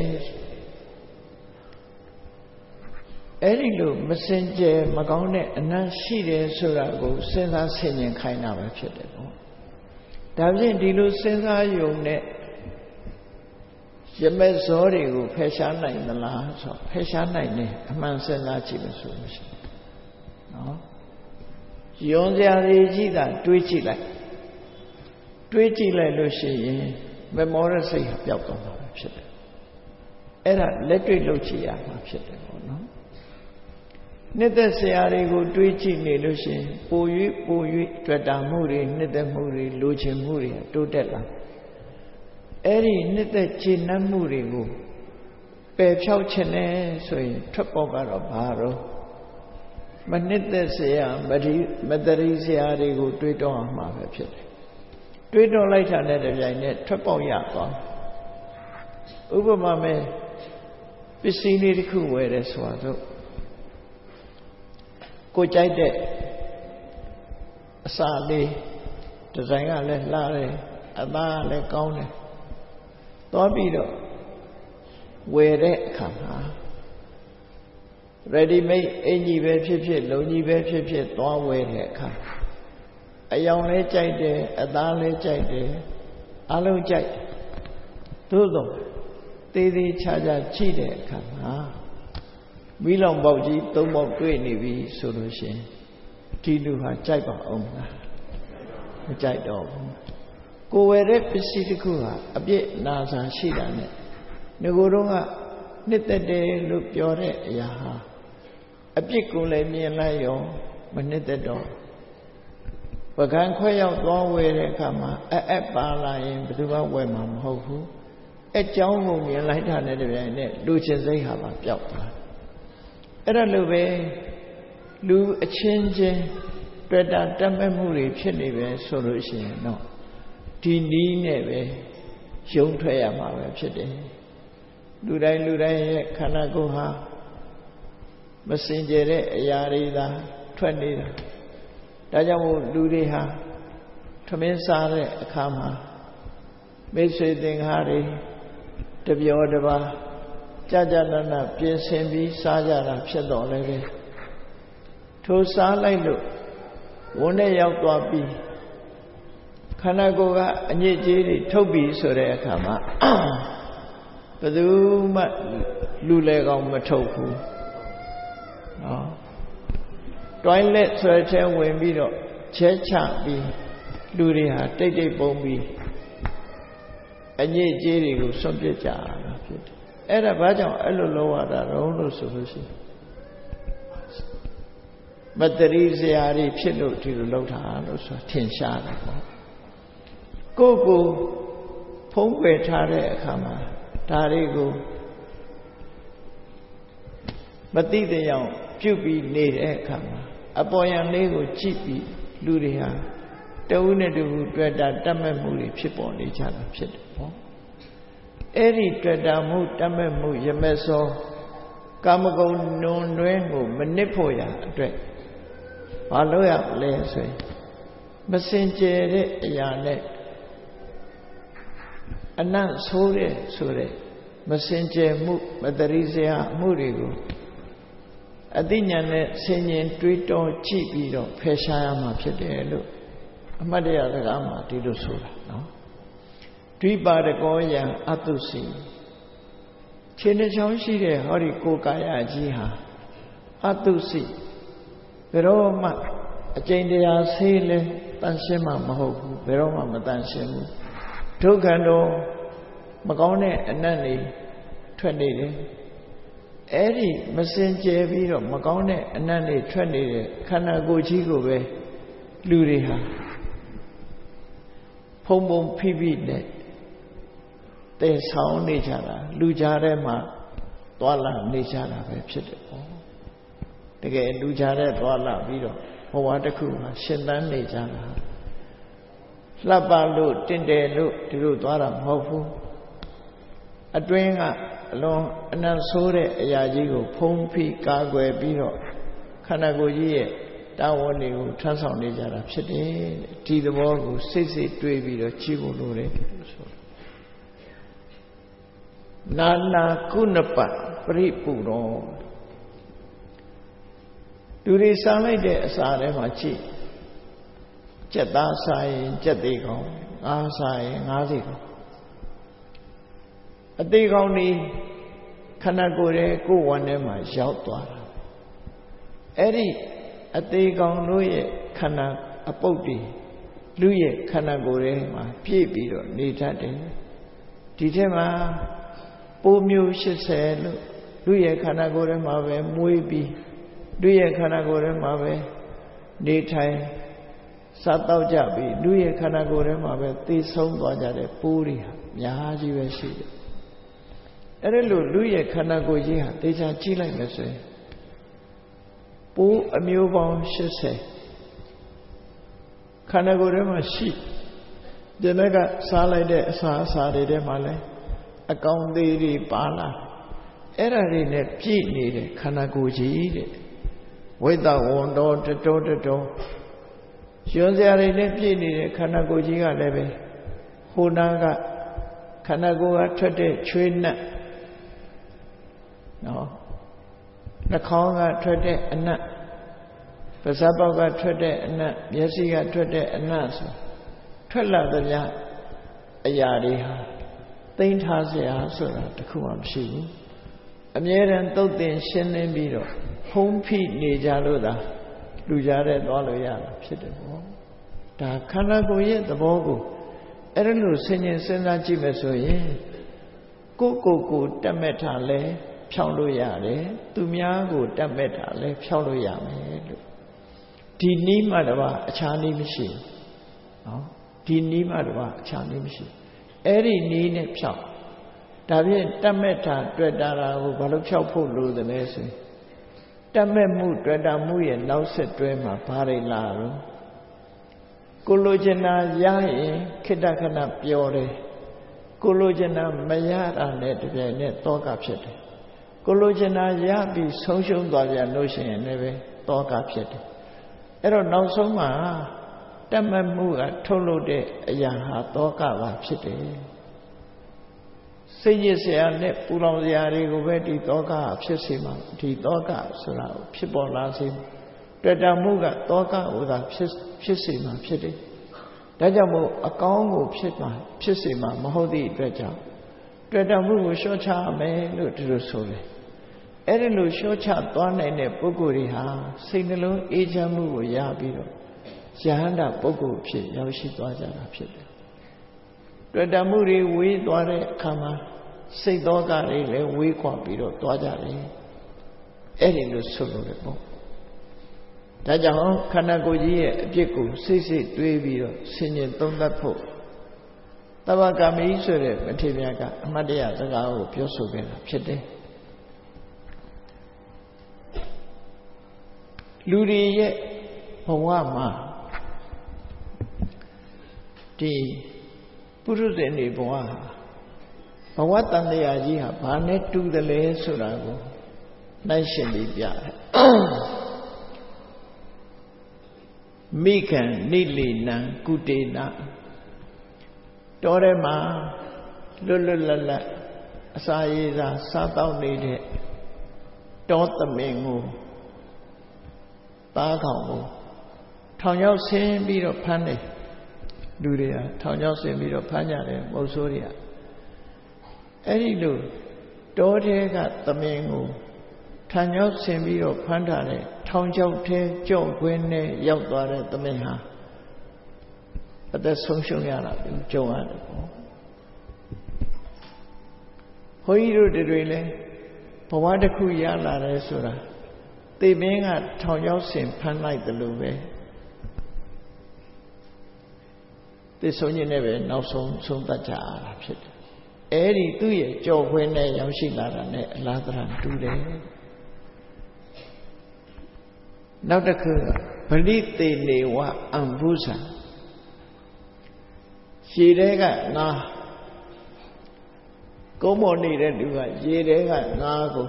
အဲ့ဒီလိုမစင်ကြယ်မကောင်းတဲ့အနတ်ရှိတယ်ဆိုတာကိုစဉ်းစားဆင်ခြင်ခိုင်းတာပဲဖြစ်တယ်ပေါ့ဒါဖြင့်ဒီလိုစဉ်းစားယုံနဲ့ရမက်ဇောတွေကိုဖယ်ရှားနိုင်သလားဆိုဖယ်ရှားနိုင်တယ်အမှန်စဉ်းစားကြည့်လို့ဆိုလို့ရှိရင်နော်ယွန်စရာတွေကြီးတာတွေးကြည့်လိုက်တွေးကြည့်လိုက်လို့ရှိရင်မမောရစိတ်ဟာပျောက်သွားမှာဖြစ်တယ်အဲ့ဒါလက်တွေ့လုပ်ကြည့်ရမှာဖြစ်တယ်ပေါ့နော်နှစ်သက်စရာတွေကိုတွေးကြည့်နေလို့ရှိရင်ပို၍ပို၍တွေ့တာမှုတွေနှစ်သက်မှုတွေလိုချင်မှုတွေတိုးတက်လာအဲ့ဒီနှစ်သက်ခြေနှံ့မှုတွေကိုပယ်ဖြောက်ခြင်းနဲ့ဆိုရင်ထွက်ပေါ်ကတော့ဘာတော့မနှစ်သက်စရာမတိမတရိစရာတွေကိုတွေးတောအောင်မှာပဲဖြစ်တယ်တွေးတောလိုက်တာနဲ့တပြိုင်နက်ထွက်ပေါ်ရသွားဥပမာမဲ့ပစ္စည်းလေးတစ်ခုဝယ်တယ်ဆိုတော့ကိုကြိုက်တဲ့အစာလေးဒီဇိုင်းကလည်းလှတယ်အသားကလည်းကောင်းတယ်သွားပြီးတော့ဝယ်တဲ့အခါမှာ ready made အင်ကြီးပဲဖြစ်ဖြစ်လုံကြီးပဲဖြစ်ဖြစ်သွားဝယ်တဲ့အခါအယောင်လည်းကြိုက်တယ်အသားလည်းကြိုက်တယ်အလုံးကြိုက်သို့သောသေးသေးချာချာကြည့်တဲ့အခါမှာမီးလောင်ပေါက်ကြီးသုံးပေါက်တွေ့နေပြီဆိုလို့ရှိရင်ဒီလူဟာကြိုက်ပါအောင်လားမကြိုက်တော့ဘူးကိုယ်ဝယ်တဲ့ပစ္စည်းတစ်ခုဟာအပြည့်နာစာရှိတာနဲ့ငကိုယ်တော့ကနှစ်သက်တယ်လို့ပြောတဲ့အရာဟာအပြစ်ကိုလည်းမြင်လိုက်ရောမနှစ်သက်တော့ပကံခွဲရောက်သွားဝယ်တဲ့အခါမှာအအပ်ပါလာရင်ဘယ်သူမှဝယ်မှာမဟုတ်ဘူးအကြောင်းကိုမြင်လိုက်တာနဲ့တပြိုင်နက်လူချင်းစိတ်ဟာပါပျောက်သွားအဲ့ဒါလိုပဲလူအချင်းချင်းတွေ့တာတတ်မဲ့မှုတွေဖြစ်နေပဲဆိုလို့ရှိရင်တော့ဒီနီးနဲ့ပဲရုံးထွက်ရမှာပဲဖြစ်တယ်လူတိုင်းလူတိုင်းရဲ့ခန္ဓာကိုယ်ဟာမစင်ကြယ်တဲ့အရာတွေသာထွက်နေတာဒါကြောင့်မို့လူတွေဟာထမင်းစားတဲ့အခါမှာမိတ်ဆွေသင်္ဃာတွေတပြောတပါကြာကြာနာနာပြင်ဆင်ပြီးစားကြတာဖြစ်တော်လည်းပဲထိုစားလိုက်လို့ဝန်းထဲရောက်သွားပြီးခန္ဓာကိုယ်ကအညစ်အကြေးတွေထုတ်ပြီးဆိုတဲ့အခါမှာဘယ်သူမှလူလေကောင်မထုတ်ဘူးနော်တွိုင်းလက်ဆွဲချဲဝင်ပြီးတော့ချဲချပြီးလူတွေဟာတိတ်တိတ်ပုံပြီးအညစ်အကြေးတွေကိုဆွန့်ပစ်ကြတာဖြစ်တယ်အဲ့ဒါဘာကြောင့်အဲ့လိုလုပ်ရတာတော့လို့ဆိုလို့ရှိရင်မတရီစရာတွေဖြစ်လို့ဒီလိုလုပ်တာလို့ဆိုထင်ရှားတယ်ပေါ့ကိုယ့်ကိုဖုံးပယ်ထားတဲ့အခါမှာဒါတွေကိုမသိတဲ့အောင်ပြုတ်ပြီးနေတဲ့အခါမှာအပေါ်ယံလေးကိုကြည့်ပြီးလူတွေဟာတဝုနဲ့တဝုတွေ့တာတတ်မဲ့မှုတွေဖြစ်ပေါ်နေကြတာဖြစ်တယ်ပေါ့အဲ့ဒီတွေ့တာမှုတတ်မဲ့မှုရမက်စောကာမဂုဏ်နွန်တွဲကိုမနစ်ဖို့ရအတွက်ဘာလို့ရလဲဆိုရင်မစင်ကြယ်တဲ့အရာနဲ့အနတ်ဆိုးတဲ့ဆိုတဲ့မစင်ကြယ်မှုမတရိစရာမှုတွေကိုအသိဉာဏ်နဲ့ဆင်ញင်တွေးတောကြည့်ပြီးတော့ဖယ်ရှားရမှာဖြစ်တယ်လို့အမှတ်တရစကားမှာဒီလိုဆိုတာနော်ဒွိပါဒကောယံအတုစီခြေနှချောင်းရှိတဲ့ဟောဒီကိုယ်ကာယကြီးဟာအတုစီဘယ်တော့မှအကျင့်တရားဆေးလဲတန်ရှင်းမှမဟုတ်ဘူးဘယ်တော့မှမတန်ရှင်းဘူးဒုက္ခတော့မကောင်းတဲ့အနတ်တွေထွက်နေတယ်အဲ့ဒီမစင်ကြယ်ပြီးတော့မကောင်းတဲ့အနတ်တွေထွက်နေတဲ့ခန္ဓာကိုယ်ကြီးကိုပဲလူတွေဟာဖုံဖုံဖိဖိနဲ့တည်ဆောင်နေကြတာလူကြားထဲမှာသွာလာနေကြတာပဲဖြစ်တယ်ပေါ့တကယ်လူကြားထဲသွာလာပြီးတော့ဘဝတစ်ခုမှာရှင်သန်နေကြတာလှပလို့တင့်တယ်လို့ဒီလိုသွားတာမဟုတ်ဘူးအတွင်းကအလွန်အနတ်ဆိုးတဲ့အရာကြီးကိုဖုံးဖိကာကွယ်ပြီးတော့ခန္ဓာကိုယ်ကြီးရဲ့တာဝန်တွေကိုထမ်းဆောင်နေကြတာဖြစ်တယ်ဒီသဘောကိုစိတ်စိတ်တွေးပြီးတော့ကြည့်ဖို့လိုတယ်ဆိုနာနာကုဏပပရိပုရောလူတွေစားလိုက်တဲ့အစာထဲမှာကြည့်ကြက်သားစားရင်ကြက်သေးကောင်းငါးစားရင်ငါးသေးကောင်းအသေးကောင်းဒီခန္ဓာကိုယ်ရဲ့ကိုယ်ဝမ်းထဲမှာရောက်သွားတာအဲ့ဒီအသေးကောင်းတို့ရဲ့ခန္ဓာအပုတ်တွေလူရဲ့ခန္ဓာကိုယ်ထဲမှာပြည့်ပြီးတော့နေတတ်တယ်ဒီထဲမှာပိုးမျိုး၈၀လို့လူရဲ့ခန္ဓာကိုယ်ထဲမှာပဲမွေးပြီးလူရဲ့ခန္ဓာကိုယ်ထဲမှာပဲနေထိုင်စားတော့ကြပြီးလူရဲ့ခန္ဓာကိုယ်ထဲမှာပဲသိဆုံးသွားကြတဲ့ပိုးတွေဟာအများကြီးပဲရှိတယ်အဲ့ဒါလို့လူရဲ့ခန္ဓာကိုယ်ကြီးဟာတေချာကြည့်လိုက်မယ်ဆိုရင်ပိုးအမျိုးပေါင်း၈၀ခန္ဓာကိုယ်ထဲမှာရှိဒီနေ့ကစားလိုက်တဲ့အစာအစာတွေထဲမှာလဲအကောင်သေးတွေပါလာအဲ့ဒါတွေနဲ့ပြည့်နေတဲ့ခန္ဓာကိုယ်ကြီးတဲ့ဝိတ္တဝန္တောတတောတတောရွှန်စရာတွေနဲ့ပြည့်နေတဲ့ခန္ဓာကိုယ်ကြီးကလည်းပဲဟိုနာကခန္ဓာကိုယ်ကထွက်တဲ့ချွေးနတ်နော်နှာခေါင်းကထွက်တဲ့အနတ်ပါးစပ်ပေါက်ကထွက်တဲ့အနတ်မျက်စိကထွက်တဲ့အနတ်ဆိုထွက်လာသမျှအရာတွေဟာသိမ့်ထားเสียဆိုတာတခုမှမရှိဘူးအမြဲတမ်းသုတ်သင်ရှင်းလင်းပြီးတော့ဖုံးဖိနေကြလို့သာလူကြားတဲ့သွားလို့ရတာဖြစ်တယ်ပေါ့ဒါခန္ဓာကိုယ်ရဲ့သဘောကိုအဲ့ဒါလို့ဆင်ញင်စဉ်းစားကြည့်မယ်ဆိုရင်ကိုယ်ကိုယ်ကိုတတ်မဲ့တာလဲဖြောင်းလို့ရတယ်သူများကိုတတ်မဲ့တာလဲဖြောင်းလို့ရမယ်လို့ဒီနည်းမှတပါအခြားနည်းမရှိဘူးနော်ဒီနည်းမှတပါအခြားနည်းမရှိအဲ့ဒီနည်းနဲ့ဖြောင်းဒါဖြင့်တတ်မဲ့တာတွေ့တာကိုဘာလို့ဖြောက်ဖို့လိုသလဲဆိုရင်တတ်မဲ့မှုတွေ့တာမှုရဲ့နောက်ဆက်တွဲမှာဘာတွေလာတော့ကိုလိုချင်တာရရင်ခိတ္တခဏပျော်တယ်ကိုလိုချင်တာမရတာနဲ့တပြိုင်နက်တောကဖြစ်တယ်ကိုလိုချင်တာရပြီးဆုံးရှုံးသွားပြန်လို့ရှိရင်လည်းပဲတောကဖြစ်တယ်အဲ့တော့နောက်ဆုံးမှာတတ်မဲ့မှုကထုတ်လို့တဲ့အရာဟာတောကပါဖြစ်တယ်စိတ်ညစ်စရာနဲ့ပူလောင်စရာတွေကိုပဲဒီတောကဖြစ်စေမှာဒီတောကဆိုတာဖြစ်ပေါ်လာစေတွေ့တာမှုကတောကဟိုသာဖြစ်ဖြစ်စေမှာဖြစ်တယ်ဒါကြောင့်မို့အကောင်းကိုဖြစ်မှာဖြစ်စေမှာမဟုတ်သည့်အတွက်ကြောင့်တွေ့တာမှုကိုလျှော့ချမယ်လို့ဒီလိုဆိုတယ်အဲ့ဒီလိုလျှော့ချသွားနိုင်တဲ့ပုဂ္ဂိုလ်တွေဟာစိတ်နှလုံးအေးချမ်းမှုကိုရပြီးတော့ယဟန္တာပုဂ္ဂိုလ်ဖြစ်ရောက်ရှိသွားကြတာဖြစ်တယ်တွေ့တာမှုတွေဝေးသွားတဲ့အခါမှာစိတ်သောကတွေလည်းဝေးခွာပြီးတော့သွားကြတယ်အဲ့ဒီလိုဆိုလို့လည်းပေါ့ဒါကြောင့်ခန္ဓာကိုယ်ကြီးရဲ့အပြစ်ကိုစိတ်စိတ်တွေးပြီးတော့ဆင်ញင်သုံးသပ်ဖို့တဗ္ဗကာမိဆိုတဲ့မထေရမြတ်ကအမတ်တရားစကားကိုပြောဆိုခဲ့တာဖြစ်တယ်လူတွေရဲ့ဘဝမှာဒီပုရုဇဉ်တွေဘဝဟာဘဝတန်တရားကြီးဟာဘာနဲ့တူတယ်လဲဆိုတာကိုနှိုင်းရှင်ပြီးပြတယ်မိခံနိလေနံကုတေနတောထဲမှာလွတ်လွတ်လပ်လပ်အစာရည်သာစားတော့နေတဲ့တောသမင်ကိုသားကောင်ကိုထောင်ရောက်ဆင်းပြီးတော့ဖမ်းတယ်လူတွေကထောင်ရောက်ဆင်းပြီးတော့ဖမ်းကြတယ်မုတ်ဆိုးတွေကအဲ့ဒီလိုတောထဲကသမင်ကိုထောင်ရောက်ဆင်းပြီးတော့ဖမ်းထားတဲ့ထောင်ချောက်ထဲကြော့ခွင်းနဲ့ရောက်သွားတဲ့သမင်ဟာအသက်ဆုံးရှုံးရတာပြုကြုံရတယ်ပေါ့ဘုန်းကြီးတို့တွေလည်းဘဝတစ်ခုရလာတယ်ဆိုတာသေမင်းကထောင်ရောက်ဆင်ဖမ်းလိုက်တယ်လို့ပဲသေဆုံးခြင်းနဲ့ပဲနောက်ဆုံးဆုံးတတ်ကြရတာဖြစ်တယ်အဲ့ဒီသူ့ရဲ့ကြော်ခွင်းနဲ့ရောက်ရှိလာတာနဲ့အလားတရတူတယ်နောက်တစ်ခုဗလိတေနေဝအံဘုဇံရေထဲကငါကုန်းပေါ်နေတဲ့လူကရေထဲကငါကို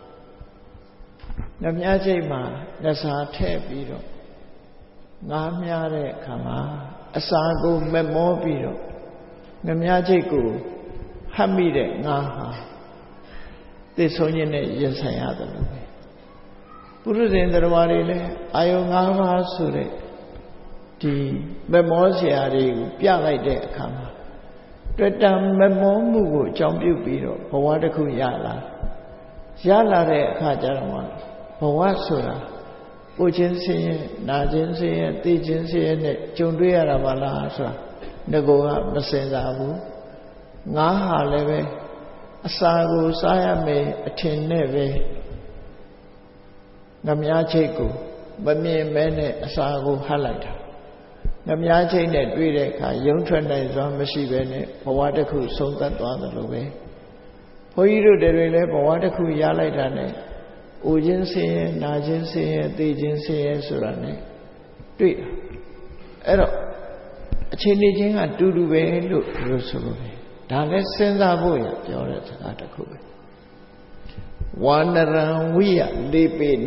ငမြချိတ်မှာနှစာထည့်ပြီးတော့ငါမြတဲ့အခါမှာအစာကိုမမောပြီးတော့ငမြချိတ်ကိုဟပ်မိတဲ့ငါဟာသိဆုံးခြင်းနဲ့ရင်ဆိုင်ရတယ်လို့ပဲပုရုဇဉ်တရားတွေလည်းအာယုံ၅ပါးဆိုတဲ့ဒီမမောစရာတွေကိုပြလိုက်တဲ့အခါမှာတွေ့တာမမောမှုကိုအကြောင်းပြုပြီးတော့ဘဝတစ်ခုရလာရလာတဲ့အခါကျတော့ဘဝဆိုတာပူခြင်းဆင်းရဲနာခြင်းဆင်းရဲသိခြင်းဆင်းရဲနဲ့ကြုံတွေ့ရတာပါလားဆိုတာငကောကမစင်စားဘူးငါဟာလည်းပဲအစာကိုစားရမယ်အထင်နဲ့ပဲငမြချိတ်ကိုမမြင်မဲနဲ့အစာကိုဟပ်လိုက်တာငမြချိတ်နဲ့တွေ့တဲ့အခါယုံထွက်နိုင်စွာမရှိပဲနဲ့ဘဝတစ်ခုဆုံးသက်သွားတယ်လို့ပဲဘုန်းကြီးတို့တွေလည်းဘဝတစ်ခုရလိုက်တာနဲ့အိုခြင်းဆင်းရဲနာခြင်းဆင်းရဲသိခြင်းဆင်းရဲဆိုတာ ਨੇ တွေ့တာအဲ့တော့အချိန်နေချင်းကတူတူပဲလို့ပြောဆိုလို့တယ်ဒါလည်းစဉ်းစားဖို့ရပြောတဲ့စကားတစ်ခုပဲဝါနရံဝိယလေပေန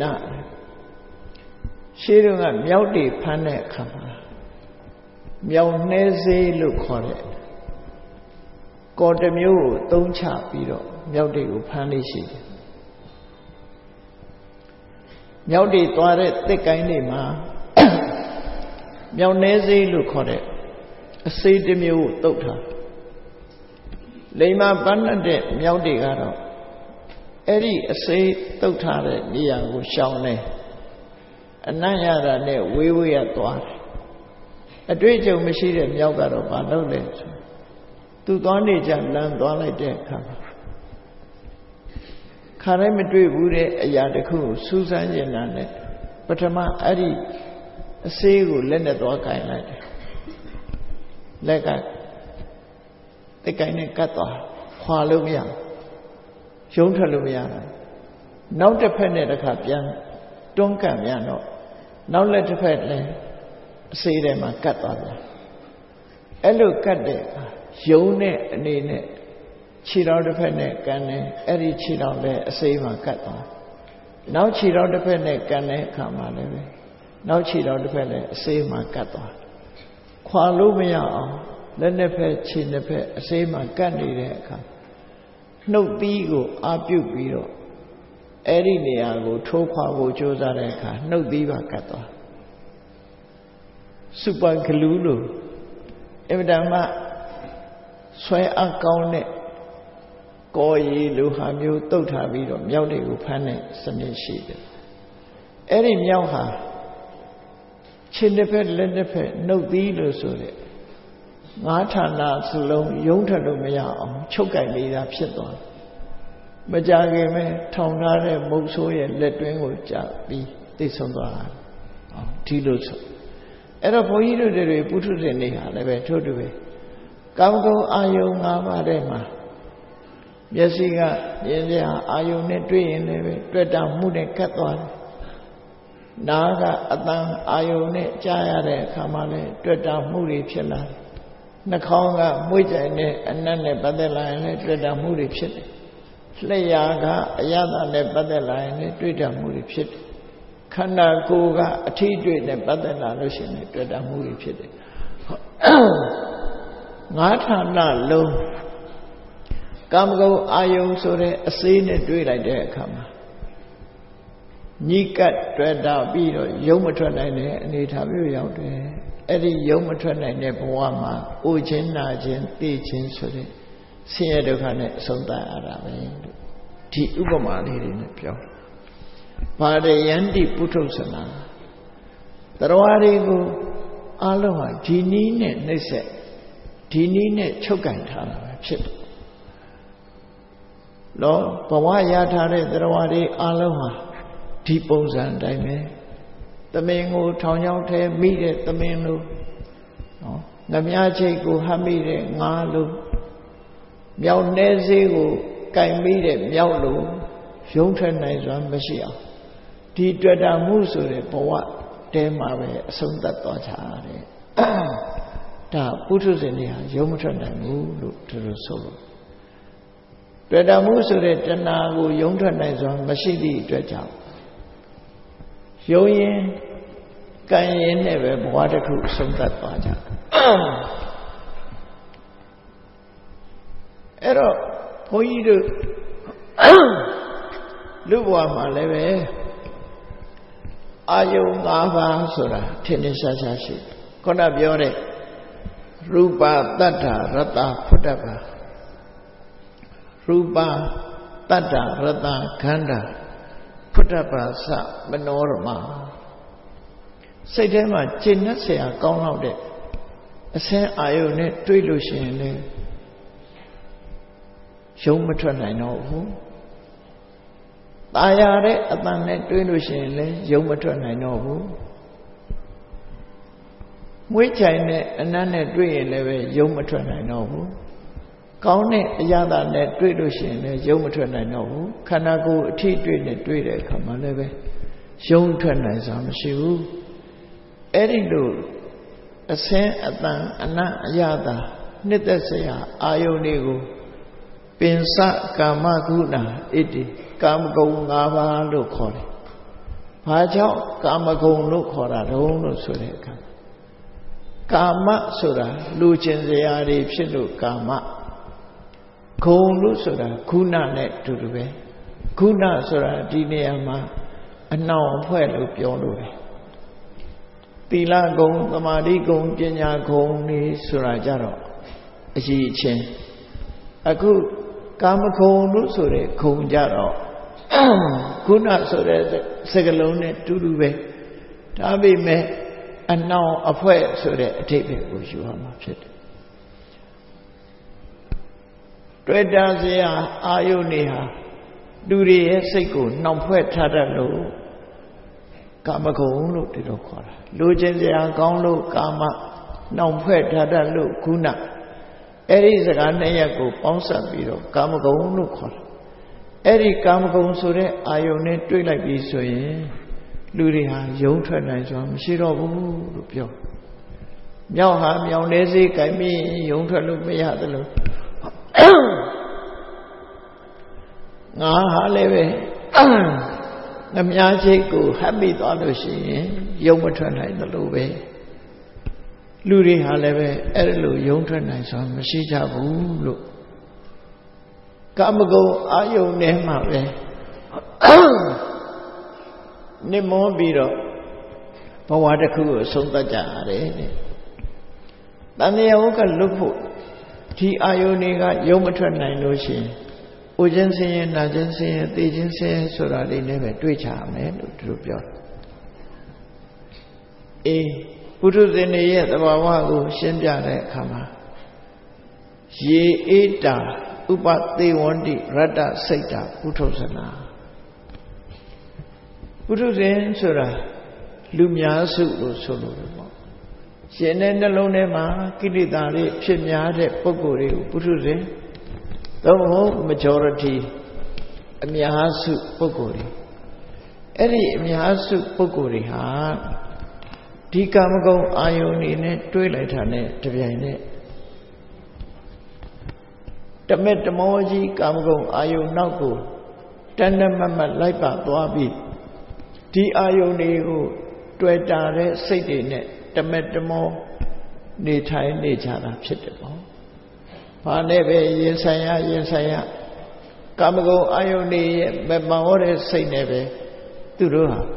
ရှေးတုန်းကမြောက်တွေဖမ်းတဲ့အခါမှာမြောက်နှဲစေးလို့ခေါ်တဲ့ကော်တစ်မျိုးကိုသုံးချပြီးတော့မြောက်တွေကိုဖမ်းလေးရှိတယ်မြောက်တွေသွားတဲ့တစ်ကိုင်းတွေမှာမြောက်နှဲစေးလို့ခေါ်တဲ့အစေးတစ်မျိုးကိုတုတ်ထားလိမ္မာပန်းတဲ့မြောက်တွေကတော့အဲ့ဒီအစေးတုတ်ထားတဲ့နေရာကိုရှောင်တယ်အနံ့ရတာနဲ့ဝေးဝေးရသွားတယ်အတွေ့အကြုံမရှိတဲ့မြောက်ကတော့ဘာလုပ်လဲဆိုသူသွားနေကြလမ်းသွားလိုက်တဲ့အခါမှာခါတိုင်းမတွေ့ဘူးတဲ့အရာတစ်ခုကိုစူးစမ်းကျင်တာနဲ့ပထမအဲ့ဒီအစေးကိုလက်နဲ့သွားကင်လိုက်တယ်လက်ကတက်ကင်နဲ့ကတ်သွားခွာလို့မရရုံးထွက်လို့မရဘူးနောက်တစ်ဖက်နဲ့တစ်ခါပြန်တွန်းကန်ပြန်တော့နောက်လက်တစ်ဖက်လည်းအစေးထဲမှာကတ်သွားပြန်အဲ့လိုကတ်တဲ့ရုံးနဲ့အနေနဲ့ခြေတော်တစ်ဖက်နဲ့ကန်တယ်အဲ့ဒီခြေတော်လည်းအစေးမှာကတ်သွားနောက်ခြေတော်တစ်ဖက်နဲ့ကန်တဲ့အခါမှာလည်းပဲနောက်ခြေတော်တစ်ဖက်လည်းအစေးမှာကတ်သွားခွာလို့မရအောင်လက်နှစ်ဖက်ခြေနှစ်ဖက်အစေးမှာကတ်နေတဲ့အခါနှုတ်သီးကိုအာပြုတ်ပြီးတော့အဲ့ဒီနေရာကိုထိုးခွာဖို့ကြိုးစားတဲ့အခါနှုတ်သီးပါကတ်သွားစူပါဂလူးလို့အင်မတန်မှဆွဲအကောင်းတဲ့ကော်ရည်လိုဟာမျိုးတုတ်ထားပြီးတော့မြောက်တွေကိုဖမ်းတဲ့စနစ်ရှိတယ်အဲ့ဒီမြောက်ဟာခြေတစ်ဖက်လက်တစ်ဖက်နှုတ်သီးလို့ဆိုတဲ့ငါးဌာနစလုံးယုံထွက်လို့မရအောင်ချုပ်ကြိုက်နေတာဖြစ်သွားမကြခင်ပဲထောင်ထားတဲ့မုတ်ဆိုးရဲ့လက်တွင်းကိုကြာပြီးသိဆုံးသွားတာဒီလိုဆိုအဲ့တော့ဘုန်းကြီးတို့တွေပုထုဇဉ်တွေဟာလည်းပဲထို့တူပဲကောင်းကောင်းအာယုံ၅ပါးထဲမှာမျက်စိကမြင်စရာအာယုံနဲ့တွေ့ရင်လည်းပဲတွေ့တာမှုနဲ့ကတ်သွားတယ်နားကအတန်အာယုံနဲ့ကြားရတဲ့အခါမှာလည်းတွေ့တာမှုတွေဖြစ်လာတယ်နှာခေါင်းကမွေးကြိုင်နဲ့အနက်နဲ့ပတ်သက်လာရင်လည်းတွေ့တာမှုတွေဖြစ်တယ်လျှက်ကအရသာနဲ့ပတ်သက်လာရင်လည်းတွေ့တာမှုတွေဖြစ်တယ်ခန္ဓာကိုယ်ကအထီးတွေ့နဲ့ပတ်သက်လာလို့ရှိရင်တွေ့တာမှုတွေဖြစ်တယ်ငါးဌာနလုံးကာမဂုဏ်အာယုံဆိုတဲ့အစေးနဲ့တွေ့လိုက်တဲ့အခါမှာညိကတ်တွေ့တာပြီးတော့ယုံမထွက်နိုင်တဲ့အနေအထားမျိုးရောက်တယ်အဲ့ဒီယုံမထွက်နိုင်တဲ့ဘဝမှာအိုခြင်းနာခြင်းသိခြင်းဆိုတဲ့ဆင်းရဲဒုက္ခနဲ့အဆုံးသတ်ရတာပဲလို့ဒီဥပမာလေးတွေနဲ့ပြောဘာရယန္တိပုထုဇနာတရားတွေကိုအလုံးဟာဒီနည်းနဲ့နှိမ့်ဆက်ဒီနည်းနဲ့ချုပ်ကင်ထားတာပဲဖြစ်တယ်လောဘဝရထားတဲ့တရားတွေအလုံးဟာဒီပုံစံအတိုင်းပဲသမင်ကိုထောင်ချောင်းထဲမိတဲ့သမင်လို့နော်ငမြချိတ်ကိုဟပ်မိတဲ့ငါလို့မြောက်နှဲစေးကိုကင်မိတဲ့မြောက်လို့ရုံးထွက်နိုင်စွာမရှိအောင်ဒီတွေ့တာမှုဆိုတဲ့ဘဝတဲမှာပဲအဆုံးသတ်သွားကြတယ်ဒါပုထုဇဉ်တွေဟာရုံးမထွက်နိုင်ဘူးလို့သူတို့ဆိုလို့တွေ့တာမှုဆိုတဲ့တဏှာကိုရုံးထွက်နိုင်စွာမရှိသည့်အတွက်ကြောင့်ယုံရင်ကံရင်နဲ့ပဲဘဝတစ်ခုဆုံးသတ်သွားကြအဲ့တော့ဘုန်းကြီးတို့လူဘဝမှာလည်းပဲအာယုံ၅ပါးဆိုတာထင်ထင်ရှားရှားရှိခုနပြောတဲ့ရူပတတ္တရတ္တဖုတ္တပါရူပတတ္တရတ္တခန္ဓာဖုတ္တပါစမနောရမစိတ်ထဲမှာကျင့်နှက်เสียကောင်းတော့တဲ့အစင်းအာယုန်နဲ့တွေ့လို့ရှိရင်လေရုံးမထွက်နိုင်တော့ဘူးตายရတဲ့အတန်နဲ့တွေ့လို့ရှိရင်လေရုံးမထွက်နိုင်တော့ဘူးမွေးချိုင်တဲ့အနတ်နဲ့တွေ့ရင်လည်းပဲရုံးမထွက်နိုင်တော့ဘူးကောင်းတဲ့အရာသာနဲ့တွေ့လို့ရှိရင်လည်းရုံးမထွက်နိုင်တော့ဘူးခန္ဓာကိုယ်အထိတွေ့နဲ့တွေ့တဲ့အခါမှာလည်းပဲရုံးထွက်နိုင်စွာမရှိဘူးအဲ့ဒီလိုအစင်းအတန်အနတ်အရာသာနှစ်သက်စရာအာယုန်တွေကိုပင်စကာမကုဏဣတိကာမဂုဏ်၅ပါးလို့ခေါ်တယ်။ဘာကြောင့်ကာမဂုဏ်လို့ခေါ်တာတုံးလို့ဆိုတဲ့အခါကာမဆိုတာလူကျင်စရာတွေဖြစ်လို့ကာမဂုဏ်လို့ဆိုတာခုနနဲ့အတူတူပဲခုနဆိုတာဒီနေရာမှာအနှောင်အဖွဲ့လို့ပြောလို့တယ်သီလဂုဏ်သမာဓိဂုဏ်ပညာဂုဏ်နေဆိုတာကြတော့အကြီးအချင်းအခုကာမဂုဏ်လို့ဆိုတဲ့ဂုဏ်ကြတော့ခုနဆိုတဲ့စကလုံးနဲ့တူတူပဲဒါပေမဲ့အနှောင်အဖွဲ့ဆိုတဲ့အဓိပ္ပာယ်ကိုယူရမှာဖြစ်တယ်တွေ့တာစရာအာယုန်တွေဟာလူတွေရဲ့စိတ်ကိုနှောင်ဖွဲ့ထားတတ်လို့ကာမဂုဏ်လို့ဒီလိုခေါ်တာလူချင်းစရာကောင်းလို့ကာမနှောင်ဖွဲ့ထားတတ်လို့ခုနအဲ့ဒီစကားနှစ်ရပ်ကိုပေါင်းစပ်ပြီးတော့ကာမဂုဏ်လို့ခေါ်တာအဲ့ဒီကာမဂုဏ်ဆိုတဲ့အာယုန်နဲ့တွေ့လိုက်ပြီးဆိုရင်လူတွေဟာယုံထွက်နိုင်စွာမရှိတော့ဘူးလို့ပြောမြောက်ဟာမြောင်နေစေးကြိုင်ပြီးယုံထွက်လို့မရသလိုငါဟာလည်းပဲငမြားချိတ်ကိုဟပ်မိသွားလို့ရှိရင်ယုံမထွက်နိုင်သလိုပဲလူတွေဟာလည်းပဲအဲ့လိုယုံထွက်နိုင်စွာမရှိကြဘူးလို့ကာမဂုဏ်အာယုန်နဲ့မှာပဲနိမောပြီးတော့ဘဝတစ်ခုကိုဆုံးသတ်ကြရတယ်တဲ့တန်မြတ်ဝကလွတ်ဖို့ဒီအာယုန်တွေကယုံမထွက်နိုင်လို့ရှိရင်အိုခြင်းဆင်းရဲနာခြင်းဆင်းရဲသိခြင်းဆင်းရဲဆိုတာလေးနဲ့ပဲတွေးချရမယ်လို့သူတို့ပြောတယ်အေးပုထုဇဉ်တွေရဲ့သဘာဝကိုရှင်းပြတဲ့အခါမှာရေအေးတာဥပသေဝန္တိရတ္တစိတ်တာပုထုဇနာပုထုဇဉ်ဆိုတာလူများစုလို့ဆိုလို့ပေါ့ရှင်တဲ့နှလုံးထဲမှာကိလေသာတွေဖြစ်များတဲ့ပုဂ္ဂိုလ်တွေကိုပုထုဇဉ်သို့မဟုတ် majority အများစုပုဂ္ဂိုလ်တွေအဲ့ဒီအများစုပုဂ္ဂိုလ်တွေဟာဒီကာမဂုဏ်အာယုန်နေနဲ့တွေးလိုက်တာနဲ့တပြိုင်နက်တမက်တမောကြီးကာမဂုဏ်အာယုန်နောက်ကိုတဏ္ဍမမတ်လိုက်ပါသွားပြီးဒီအာယုန်တွေကိုတွေ့တာတဲ့စိတ်တွေနဲ့တမက်တမောနေထိုင်နေကြတာဖြစ်တယ်ပေါ့။ဘာနဲ့ပဲရင်ဆိုင်ရရင်ဆိုင်ရကာမဂုဏ်အာယုန်တွေရဲ့မမောတဲ့စိတ်နဲ့ပဲသူတို့ဟာ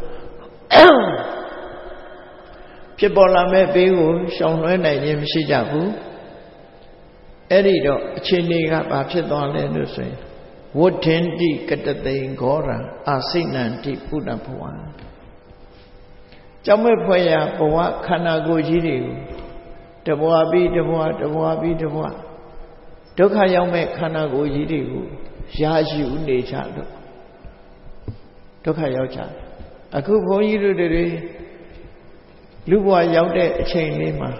ဖြစ်ပေါ်လာမဲ့ဘေးကိုရှောင်လွှဲနိုင်ခြင်းမရှိကြဘူးအဲ့ဒီတော့အချိန်တွေကဘာဖြစ်သွားလဲလို့ဆိုရင်ဝဋ္ဌင်တိကတသိင်ဂောရံအာစိဏန္တိပုဏ္ဏဘဝံကြောင့်မဲ့ဖွယ်ရာဘဝခန္ဓာကိုယ်ကြီးတွေကိုတဘဝပြီးတဘဝတဘဝပြီးတဘဝဒုက္ခရောက်မဲ့ခန္ဓာကိုယ်ကြီးတွေကိုရာယူနေကြလို့ဒုက္ခရောက်ကြအခုဘုန်းကြီးတို့တွေလူဘဝရောက်တဲ့အချိန်လေးမှာ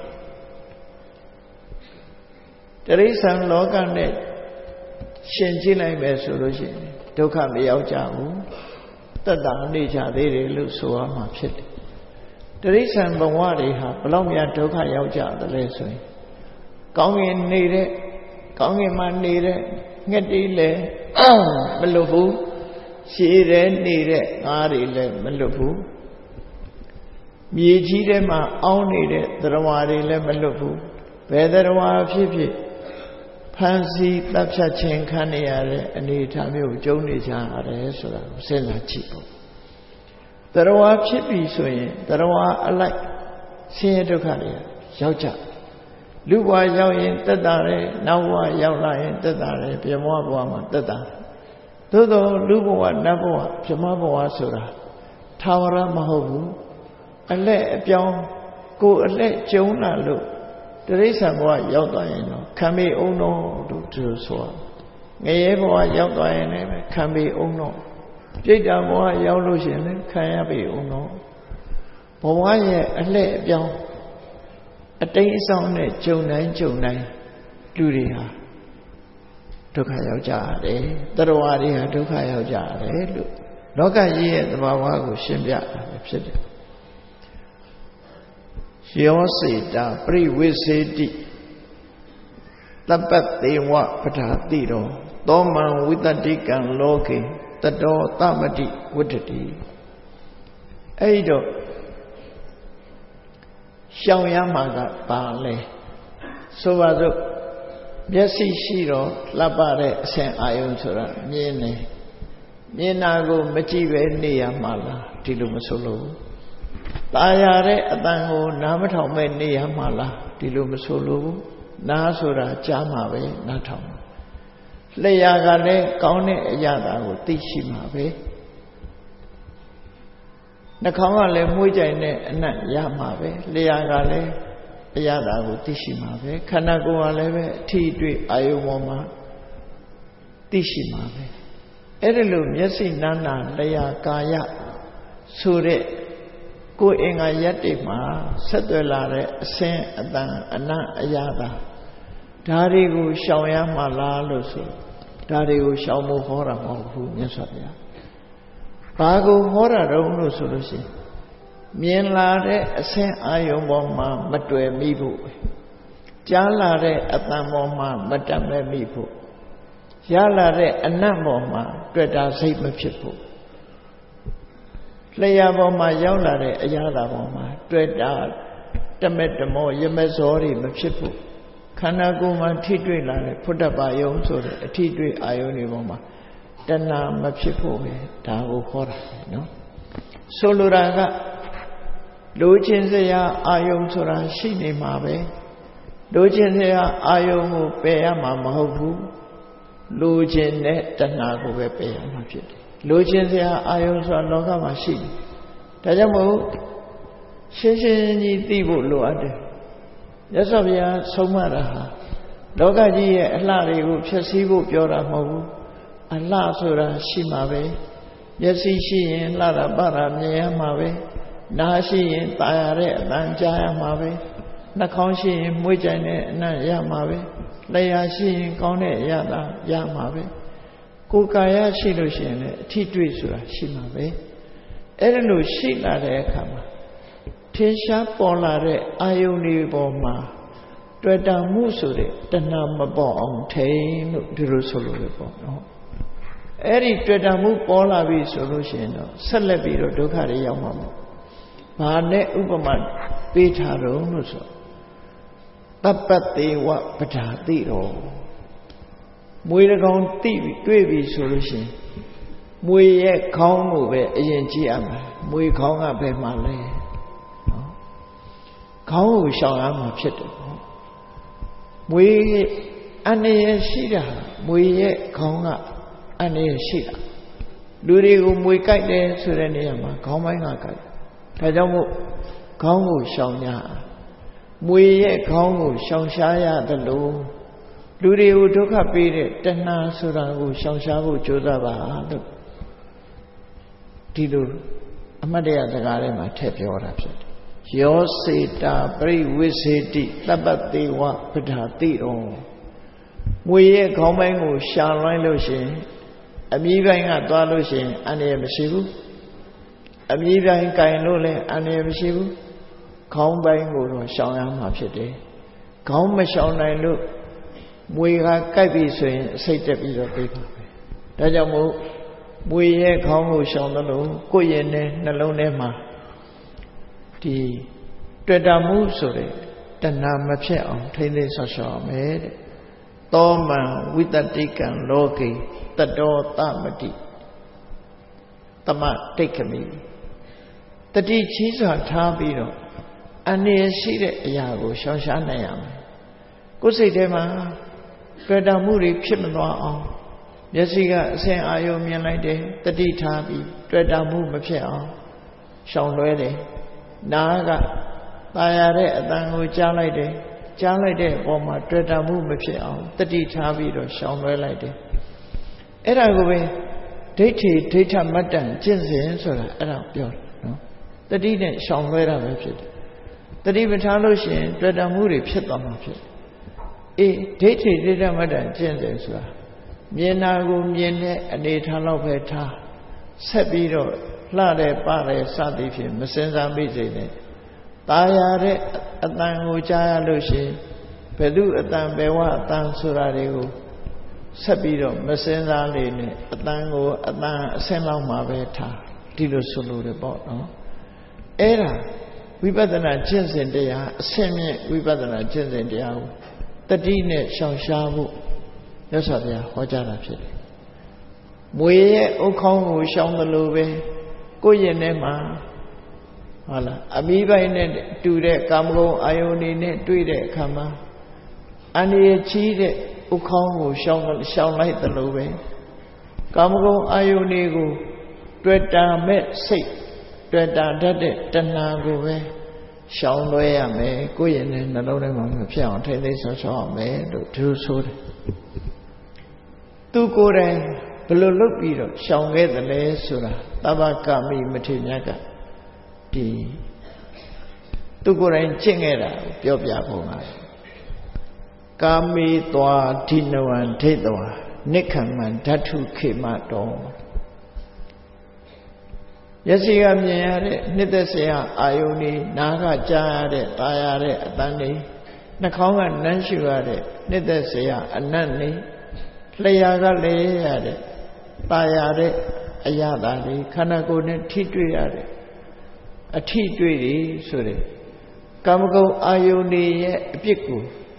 တိရစ္ဆာန်လောကနဲ့ရှင်ကြည့်လိုက်မယ်ဆိုလို့ရှိရင်ဒုက္ခမရောက်ကြဘူးသက်သာနေကြသေးတယ်လို့ဆိုရမှာဖြစ်တယ်တိရစ္ဆာန်ဘဝတွေဟာဘလောက်များဒုက္ခရောက်ကြသလဲဆိုရင်ကောင်းကင်နေတဲ့ကောင်းကင်မှာနေတဲ့ငှက်တွေလည်းမလွတ်ဘူးရှည်တဲ့နေတဲ့ငါးတွေလည်းမလွတ်ဘူးမြေကြီးထဲမှာအောင်းနေတဲ့သရဝါတွေလည်းမလွတ်ဘူးဘယ်သရဝါဖြစ်ဖြစ်ဖန်စီတပ်ဖြတ်ခြင်းခံနေရတဲ့အနေအထားမျိုးကိုကြုံနေကြရတယ်ဆိုတာကိုစဉ်းစားကြည့်ပေါ့သရဝါဖြစ်ပြီဆိုရင်သရဝါအလိုက်ဆင်းရဲဒုက္ခတွေရောက်ကြလူဘဝရောက်ရင်တက်တာတယ်နောက်ဘဝရောက်လာရင်တက်တာတယ်ပြမဘဝမှာတက်တာသို့သောလူဘဝနတ်ဘဝပြမဘဝဆိုတာထာဝရမဟုတ်ဘူးအလက်အပြောင်းကိုယ်အလက်ကျုံလာလို့တိရစ္ဆာန်ဘဝရောက်သွားရင်တော့ခံပေအောင်တော့လို့သူဆိုငရဲဘဝရောက်သွားရင်လည်းခံပေအောင်တော့ပြိတ္တာဘဝရောက်လို့ရှိရင်လည်းခံရပေအောင်တော့ဘဝရဲ့အလက်အပြောင်းအတိတ်အဆောင်နဲ့ဂျုံတိုင်းဂျုံတိုင်းလူတွေဟာဒုက္ခရောက်ကြရတယ်တရဝါတွေဟာဒုက္ခရောက်ကြရတယ်လို့လောကကြီးရဲ့သဘာဝကိုရှင်းပြတာဖြစ်တယ်ယောစေတာပရိဝိစေတိတပ္ပတေဝပဋ္ဌာတိရောသောမံဝိတ္တိကံလောကေတတောသမတိဝတ္တတိအဲ့တော့ရှောင်ရမှာကပါလဲဆိုပါစို့မျက်စိရှိတော့လှပတဲ့အဆင်အာယုံဆိုတာမြင်တယ်မြင်တာကိုမကြည့်ပဲနေရမှာလားဒီလိုမဆိုလို့ตาရတဲ့အတန်ကိုနားမထောင်မဲ့နေရမှာလားဒီလိုမဆိုလို့နားဆိုတာကြားမှာပဲနားထောင်လျှာကလည်းကောင်းတဲ့အရာတာကိုသိရှိမှာပဲနှာခေါင်းကလည်းမှုကြိုင်တဲ့အနံ့ရမှာပဲလျှာကလည်းအရာတာကိုသိရှိမှာပဲခန္ဓာကိုယ်ကလည်းပဲအထီးတွေ့အာယုံပေါ်မှာသိရှိမှာပဲအဲ့ဒါလို့မျက်စိနာနာလျှာကာယဆိုတဲ့ကိုယ်အင်္ဂါရက်တွေမှာဆက်သွယ်လာတဲ့အစင်းအတန်အနံ့အရာတာဒါတွေကိုရှောင်ရမှာလားလို့ဆိုဒါတွေကိုရှောင်ဖို့ဟောတာမဟုတ်ဘူးမြတ်စွာဘုရားဘာကိုဟောတာတော့လို့ဆိုလို့ရှိရင်မြင်လာတဲ့အဆင်းအာယုံပေါ်မှာမတွေ့မိဖို့ကြားလာတဲ့အတန်ပေါ်မှာမတတ်မဲ့မိဖို့ရလာတဲ့အနံ့ပေါ်မှာတွေ့တာစိတ်မဖြစ်ဖို့လျှာပေါ်မှာရောက်လာတဲ့အရာသာပေါ်မှာတွေ့တာတမက်တမောရမဇောတွေမဖြစ်ဖို့ခန္ဓာကိုယ်မှာထိတွေ့လာတဲ့ဖုဒ္ဓဘာယုံဆိုတဲ့အထိတွေ့အာယုံတွေပေါ်မှာတဏှာမဖြစ်ဖို့ပဲဒါကိုခေါ်တာပဲနော်ဆိုလိုတာကလိုချင်စရာအာယုံဆိုတာရှိနေမှာပဲလိုချင်စရာအာယုံကိုပယ်ရမှာမဟုတ်ဘူးလိုချင်တဲ့တဏှာကိုပဲပယ်ရမှာဖြစ်တယ်လိုချင်စရာအာယုံဆိုတာလောကမှာရှိတယ်ဒါကြောင့်မို့ရှင်းရှင်းကြီးသိဖို့လိုအပ်တယ်မြတ်စွာဘုရားဆုံးမတာဟာလောကကြီးရဲ့အလှတွေကိုဖျက်ဆီးဖို့ပြောတာမဟုတ်ဘူးအလှဆိုတာရှိမှာပဲမျက်စိရှိရင်လှတာပတာမြင်ရမှာပဲနားရှိရင်ตาရတဲ့အတန်ကြားရမှာပဲနှာခေါင်းရှိရင်မွေးကြိုင်တဲ့အနံ့ရမှာပဲလျှာရှိရင်ကောင်းတဲ့အရာသာရမှာပဲကိုယ်ကာယရှိလို့ရှိရင်လည်းအထီးတွေ့ဆိုတာရှိမှာပဲအဲ့ဒါလို့ရှိလာတဲ့အခါမှာထင်ရှားပေါ်လာတဲ့အာယုန်တွေပေါ်မှာတွေ့တာမှုဆိုတဲ့တဏှာမပေါ်အောင်ထိန်လို့ဒီလိုဆိုလို့ပဲပေါ့နော်အဲ့ဒီတွေ့တာမှုပေါ်လာပြီဆိုလို့ရှိရင်တော့ဆက်လက်ပြီးတော့ဒုက္ခတွေရောက်မှာပေါ့ဘာနဲ့ဥပမာပေးထားတော့လို့ဆိုတပ္ပတေဝပဓာတိတော်မွေးတကောင်တိပြီးတွေ့ပြီဆိုလို့ရှိရင်မွေရဲ့ခေါင်းကိုပဲအရင်ကြည့်ရမယ်မွေခေါင်းကဘယ်မှာလဲနော်ခေါင်းကိုရှောင်ရမှာဖြစ်တယ်ပေါ့မွေအနေရရှိတာမွေရဲ့ခေါင်းကအနေရရှိတာလူတွေကိုမွေကြိုက်တယ်ဆိုတဲ့နေရာမှာခေါင်းပိုင်းကကြိုက်ဒါကြောင့်မို့ခေါင်းကိုရှောင်ရမွေရဲ့ခေါင်းကိုရှောင်ရှားရတယ်လို့လူတွေကိုဒုက္ခပေးတဲ့တဏှာဆိုတာကိုရှောင်ရှားဖို့ကြိုးစားပါလို့ဒီလိုအမတ်တရားစကားထဲမှာထည့်ပြောတာဖြစ်တယ်ယောစေတာပရိဝိစေတိတပ္ပတေဝပဓာတိတော်မွေရဲ့ခေါင်းပိုင်းကိုရှာလိုက်လို့ရှိရင်အမြီးပိုင်းကသွားလို့ရှိရင်အန္တရာယ်မရှိဘူးအမြီးပိုင်းကင်လို့လည်းအန္တရာယ်မရှိဘူးခေါင်းပိုင်းကိုတော့ရှောင်ရမှာဖြစ်တယ်ခေါင်းမရှောင်နိုင်လို့မွေကကိုက်ပြီဆိုရင်အစိတ်တက်ပြီးတော့ပြေးပါပဲဒါကြောင့်မို့မွေရဲ့ခေါင်းကိုရှောင်သလိုကိုယ့်ရဲ့နှလုံးထဲမှာဒီတွေ့တာမှုဆိုတဲ့တဏှာမဖြစ်အောင်ထိမ့်သိမ်းဆော့ရှော့အောင်မယ်တဲ့သောမံဝိတ္တိကံလောကေတတောသမတိသမတိတ်ခမိတတိချီးစွာထားပြီးတော့အနေရှိတဲ့အရာကိုရှောင်ရှားနိုင်ရမယ်ကိုယ်စိတ်ထဲမှာတွေ့တာမှုတွေဖြစ်မသွားအောင်မျက်စိကအစဉ်အာရုံမြင်လိုက်တယ်တတိထားပြီးတွေ့တာမှုမဖြစ်အောင်ရှောင်လွှဲတယ်နားကตาရတဲ့အတန်ကိုကြားလိုက်တယ်ကြားလိုက်တဲ့အပေါ်မှာတွေ့တာမှုမဖြစ်အောင်တတိထားပြီးတော့ရှောင်လွှဲလိုက်တယ်အဲ့ဒါကိုပဲဒိဋ္ဌိဒိဋ္ဌမတ္တံကျင့်စဉ်ဆိုတာအဲ့ဒါပြောတယ်နော်တတိနဲ့ရှောင်လွှဲတာပဲဖြစ်တယ်တတိမထားလို့ရှိရင်တွေ့တာမှုတွေဖြစ်သွားမှာဖြစ်တယ်အေးဒိဋ္ဌိဒိဋ္ဌမတ္တံကျင့်စဉ်ဆိုတာမြင်တာကိုမြင်တဲ့အနေထားလောက်ပဲထားဆက်ပြီးတော့လှတဲ့ပတဲ့စသည်ဖြင့်မစင်စားမိစေနဲ့ตาရတဲ့အတန်ကိုကြားရလို့ရှိရင်ဘယ်သူအတန်ဘယ်ဝအတန်ဆိုတာတွေကိုဆက်ပြီးတော့မစင်စားလေနဲ့အတန်ကိုအတန်အဆင့်လောက်မှာပဲထားဒီလိုဆိုလို့ရပေါ့နော်အဲ့ဒါဝိပဿနာကျင့်စဉ်တရားအဆင့်မြင့်ဝိပဿနာကျင့်စဉ်တရားကိုတတိနဲ့ရှောင်ရှားဖို့မြတ်စွာဘုရားဟောကြားတာဖြစ်တယ်မွေရဲ့ဥခေါင်းကိုရှောင်သလိုပဲကိုယ့်ရဲ့ထဲမှာဟုတ်လားအမိပိုင်းနဲ့တူတဲ့ကာမဂုဏ်အာယုန်တွေနဲ့တွေ့တဲ့အခါမှာအန္တရာယ်ကြီးတဲ့ဥခေါင်းကိုရှောင်ရှောင်လိုက်သလိုပဲကာမဂုဏ်အာယုန်တွေကိုတွေ့တာမဲ့စိတ်တွေ့တာတတ်တဲ့တဏှာကိုပဲရှောင်လွှဲရမယ်ကိုယ့်ရဲ့နှလုံးထဲမှာမဖြစ်အောင်ထိမ့်သိမ်းဆော့ဆော့အောင်မယ်လို့ဒီလိုဆိုတယ်သူကိုယ်တိုင်ဘယ်လိုလုပ်ပြီးတော့ရှောင်ခဲ့သလဲဆိုတာသဗ္ဗကမိမထေရမြတ်ကဒီသူကိုယ်တိုင်ကျင့်ခဲ့တာပြောပြပုံပါကာမေသွာဒိနဝံဒိဋ္ဌဝါနိက္ခမံဓာတုခေမတော်ယစီကမြင်ရတဲ့နှစ်သက်စရာအာယုန်ဒီနားကကြားရတဲ့တာရတဲ့အတန်တွေနှာခေါင်းကနမ်းရှူရတဲ့နှစ်သက်စရာအနတ်တွေလျှာကလည်းရတဲ့တာရတဲ့အရာသာတွေခန္ဓာကိုယ်နဲ့ထိတွေ့ရတဲ့အထိတွေ့တွေဆိုတဲ့ကာမဂုဏ်အာယုန်တွေရဲ့အပြစ်ကို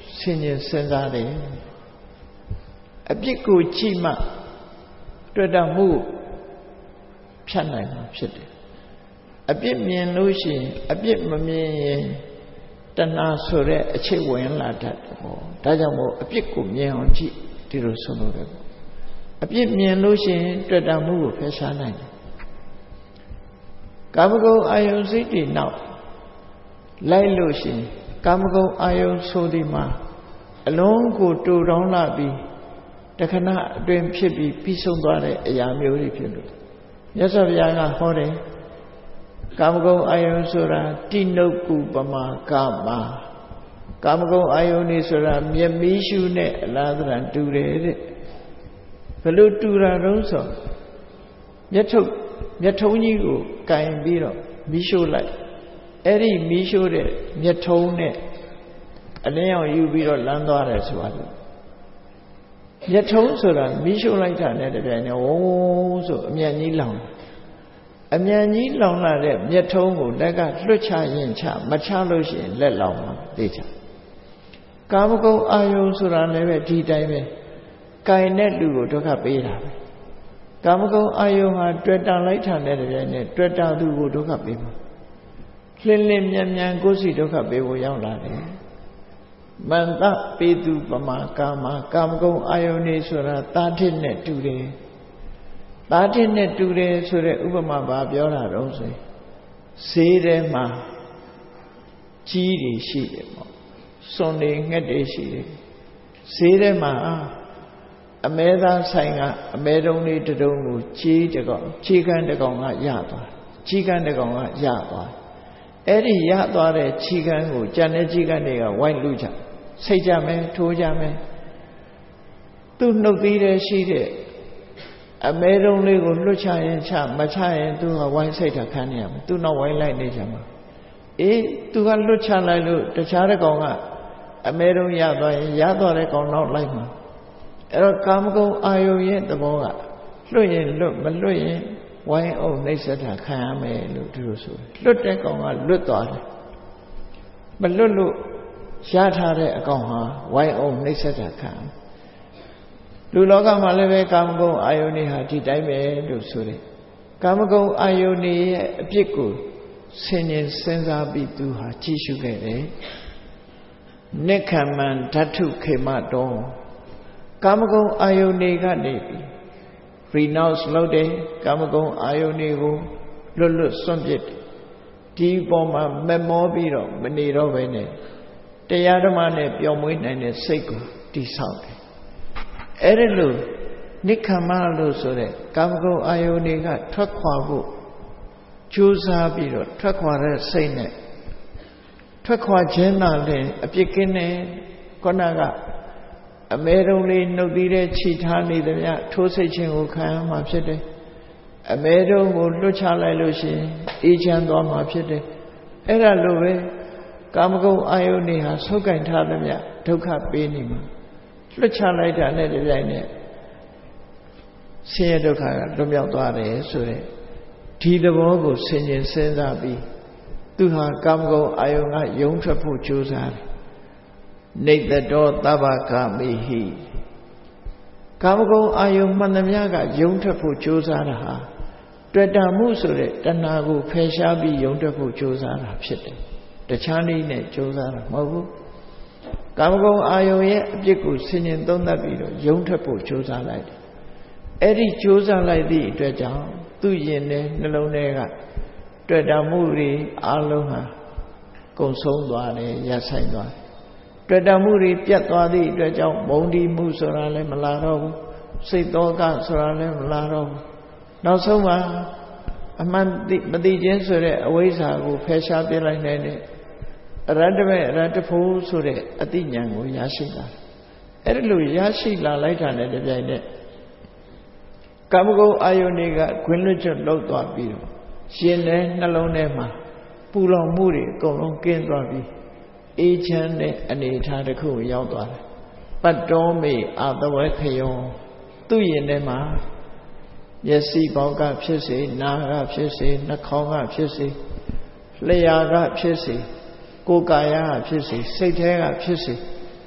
ဆင်ញင်စဉ်းစားတယ်အပြစ်ကိုကြည့်မှတွေ့တာမှုဖြတ်နိုင်မှာဖြစ်တယ်အပြစ်မြင်လို့ရှိရင်အပြစ်မမြင်ရင်တဏှာဆိုတဲ့အချိတ်ဝင်လာတတ်တယ်ပေါ့ဒါကြောင့်မို့အပြစ်ကိုမြင်အောင်ကြည့်ဒီလိုဆိုလို့ပဲပေါ့အပြစ်မြင်လို့ရှိရင်တွေ့တာမှုကိုဖယ်ရှားနိုင်တယ်ကာမဂုဏ်အာယုန်စိတ်တွေနောက်လိုက်လို့ရှိရင်ကာမဂုဏ်အာယုန်ဆိုဒီမှာအလုံးကိုတူတောင်းလာပြီးတခဏအတွင်ဖြစ်ပြီးပြီးဆုံးသွားတဲ့အရာမျိုးတွေဖြစ်လို့မြတ်စွာဘုရားကဟောတယ်ကာမဂုဏ်အာယုန်ဆိုတာတိနုပ္ပုပမာကာမကာမဂုဏ်အာယုန်နေဆိုတာမျက်မီးရှုနဲ့အလားတန်တူတယ်တဲ့ဘယ်လိုတူတာတော့ဆိုမျက်ထုတ်မျက်ထုံးကြီးကိုကင်ပြီးတော့မီးရှို့လိုက်အဲ့ဒီမီးရှို့တဲ့မျက်ထုံးနဲ့အလင်းရောင်ယူပြီးတော့လမ်းသွားတယ်ဆိုတာမျက်ထုံးဆိုတာမီးရှို့လိုက်တာနဲ့တပြိုင်နက်ဝုန်းဆိုအမြန်ကြီးလောင်အမြန်ကြီးလောင်လာတဲ့မျက်ထုံးကိုလက်ကလွတ်ချရင်ချမချလို့ရှိရင်လက်လောင်မှာသိချာကာမဂုဏ်အာယုန်ဆိုတာလည်းပဲဒီတိုင်းပဲကင်တဲ့လူကိုဒုက္ခပေးတာပဲကာမဂုဏ်အာယုန်ဟာတွေ့တာလိုက်တာနဲ့တပြိုင်နက်တွေ့တာသူကိုဒုက္ခပေးမှာလှင်လင်းမြန်မြန်ကိုယ်စီဒုက္ခပေးဖို့ရောက်လာတယ်မန္တပေသူပမာကာမကာမဂုဏ်အာယုန်နေဆိုတာတာထစ်နဲ့တူတယ်တာထစ်နဲ့တူတယ်ဆိုတဲ့ဥပမာဘာပြောတာတော့ဆိုဈေးထဲမှာကြီးတွေရှိတယ်ပေါ့စွန်တွေငှက်တွေရှိတယ်ဈေးထဲမှာအမဲသားဆိုင်ကအမဲတုံးလေးတုံးကိုကြီးတကောင်ကြီးကန်းတကောင်ကရသွားကြီးကန်းတကောင်ကရသွားအဲ့ဒီရသွားတဲ့ကြီးကန်းကိုကြံတဲ့ကြီးကန်းတွေကဝိုင်းလူကြစိတ်ကြမယ်ထိုးကြမယ်သူ့နှုတ်သီးတဲ့ရှိတဲ့အမဲတုံးလေးကိုလွတ်ချရင်ချမချရင်သူကဝိုင်းစိတ်တာခံနေရမယ်သူနောက်ဝိုင်းလိုက်နေကြမှာအေးသူကလွတ်ချလိုက်လို့တခြားတစ်ကောင်ကအမဲတုံးရသွားရင်ရသွားတဲ့ကောင်နောက်လိုက်မှာအဲ့တော့ကာမဂုဏ်အာယုန်ရဲ့သဘောကလွတ်ရင်လွတ်မလွတ်ရင်ဝိုင်းအောင်နှိစ္စတာခံရမယ်လို့ဒီလိုဆိုလွတ်တဲ့ကောင်ကလွတ်သွားတယ်မလွတ်လို့ရထားတဲ့အကောင်ဟာဝိုင်းအောင်နှိစ္စတာခံလူလောကမှာလည်းပဲကာမဂုဏ်အာယုန်တွေဟာဒီတိုင်းပဲလို့ဆိုတယ်ကာမဂုဏ်အာယုန်တွေရဲ့အပြစ်ကိုဆင်ញင်စဉ်းစားပြီးသူဟာကြည့်ရှုခဲ့တယ်နိက္ခမံဓာတုခေမတောကာမဂုဏ်အာယုန်တွေကနေပြီး renounce လုပ်တယ်ကာမဂုဏ်အာယုန်တွေကိုလွတ်လွတ်စွန့်ပစ်တယ်ဒီပေါ်မှာမမောပြီးတော့မနေတော့ဘဲနဲ့တရားဓမ္မနဲ့ပျော်မွေးနိုင်တဲ့စိတ်ကိုတည်ဆောက်တယ်အဲ့ဒါလို့နိက္ခမလို့ဆိုတဲ့ကာမဂုဏ်အာယုန်တွေကထွက်ခွာဖို့ကြိုးစားပြီးတော့ထွက်ခွာတဲ့စိတ်နဲ့ထွက်ခွာခြင်းသာလည်းအပြစ်ကင်းတယ်ခုနကအမဲတုံးလေးနှုတ်သီးတဲ့ခြိထားနေသမျှထိုးစိတ်ခြင်းကိုခံရမှာဖြစ်တယ်အမဲတုံးကိုလွတ်ချလိုက်လို့ရှိရင်အေးချမ်းသွားမှာဖြစ်တယ်အဲ့ဒါလိုပဲကာမဂုဏ်အာယုန်တွေဟာဆုပ်ကင်ထားသမျှဒုက္ခပေးနေမှာလွတ်ချလိုက်တာနဲ့တပြိုင်နက်ဆင်းရဲဒုက္ခကလွတ်မြောက်သွားတယ်ဆိုတဲ့ဒီသဘောကိုဆင်ခြင်စဉ်းစားပြီးသူဟာကာမဂုဏ်အာယုန်ကယုံထွက်ဖို့ကြိုးစားတယ်နေတတောသဗ္ဗကာမိဟိကာမဂုဏ်အာယုန်မှန်သမျှကယုံထွက်ဖို့ကြိုးစားတာဟာတွေ့တာမှုဆိုတဲ့တဏှာကိုဖယ်ရှားပြီးယုံထွက်ဖို့ကြိုးစားတာဖြစ်တယ်တခြားနည်းနဲ့ကြိုးစားတာမဟုတ်ဘူးကာမဂုဏ်အာယုန်ရဲ့အပြစ်ကိုဆင်ញင်သုံးသပ်ပြီးတော့ယုံထွက်ဖို့ကြိုးစားလိုက်တယ်အဲ့ဒီကြိုးစားလိုက်သည့်အတွက်ကြောင့်သူ့ရင်ထဲနှလုံးထဲကတွေ့တာမှုတွေအလုံးဟာကုန်ဆုံးသွားတယ်ရပ်ဆိုင်သွားတယ်တွေ့တာမှုတွေပြတ်သွားသည့်အတွက်ကြောင့်မုန်းတီးမှုဆိုတာလည်းမလာတော့ဘူးစိတ်သောကဆိုတာလည်းမလာတော့ဘူးနောက်ဆုံးမှာအမှန်မသိခြင်းဆိုတဲ့အဝိဇ္ဇာကိုဖယ်ရှားပြလိုက်နိုင်တဲ့အရတ္တမေအရတ္တဖို့ဆိုတဲ့အသိဉာဏ်ကိုရရှိလာအဲ့ဒီလိုရရှိလာလိုက်တာနဲ့တပြိုင်နက်ကာမဂုဏ်အာယုန်တွေကခွင်လွတ်ကျွတ်လောက်သွားပြီးတော့ရှင်တဲ့နှလုံးထဲမှာပူလောင်မှုတွေအကုန်လုံးကင်းသွားပြီးအေးချမ်းတဲ့အနေအထားတစ်ခုရောက်သွားတယ်ပတ္တောမေအာသဝေခယောသူ့ရင်ထဲမှာမျက်စိပေါက်ကဖြစ်စေနားကဖြစ်စေနှာခေါင်းကဖြစ်စေလျှာကဖြစ်စေကိုယ်ကာယကဖြစ်စေစိတ်ထဲကဖြစ်စေ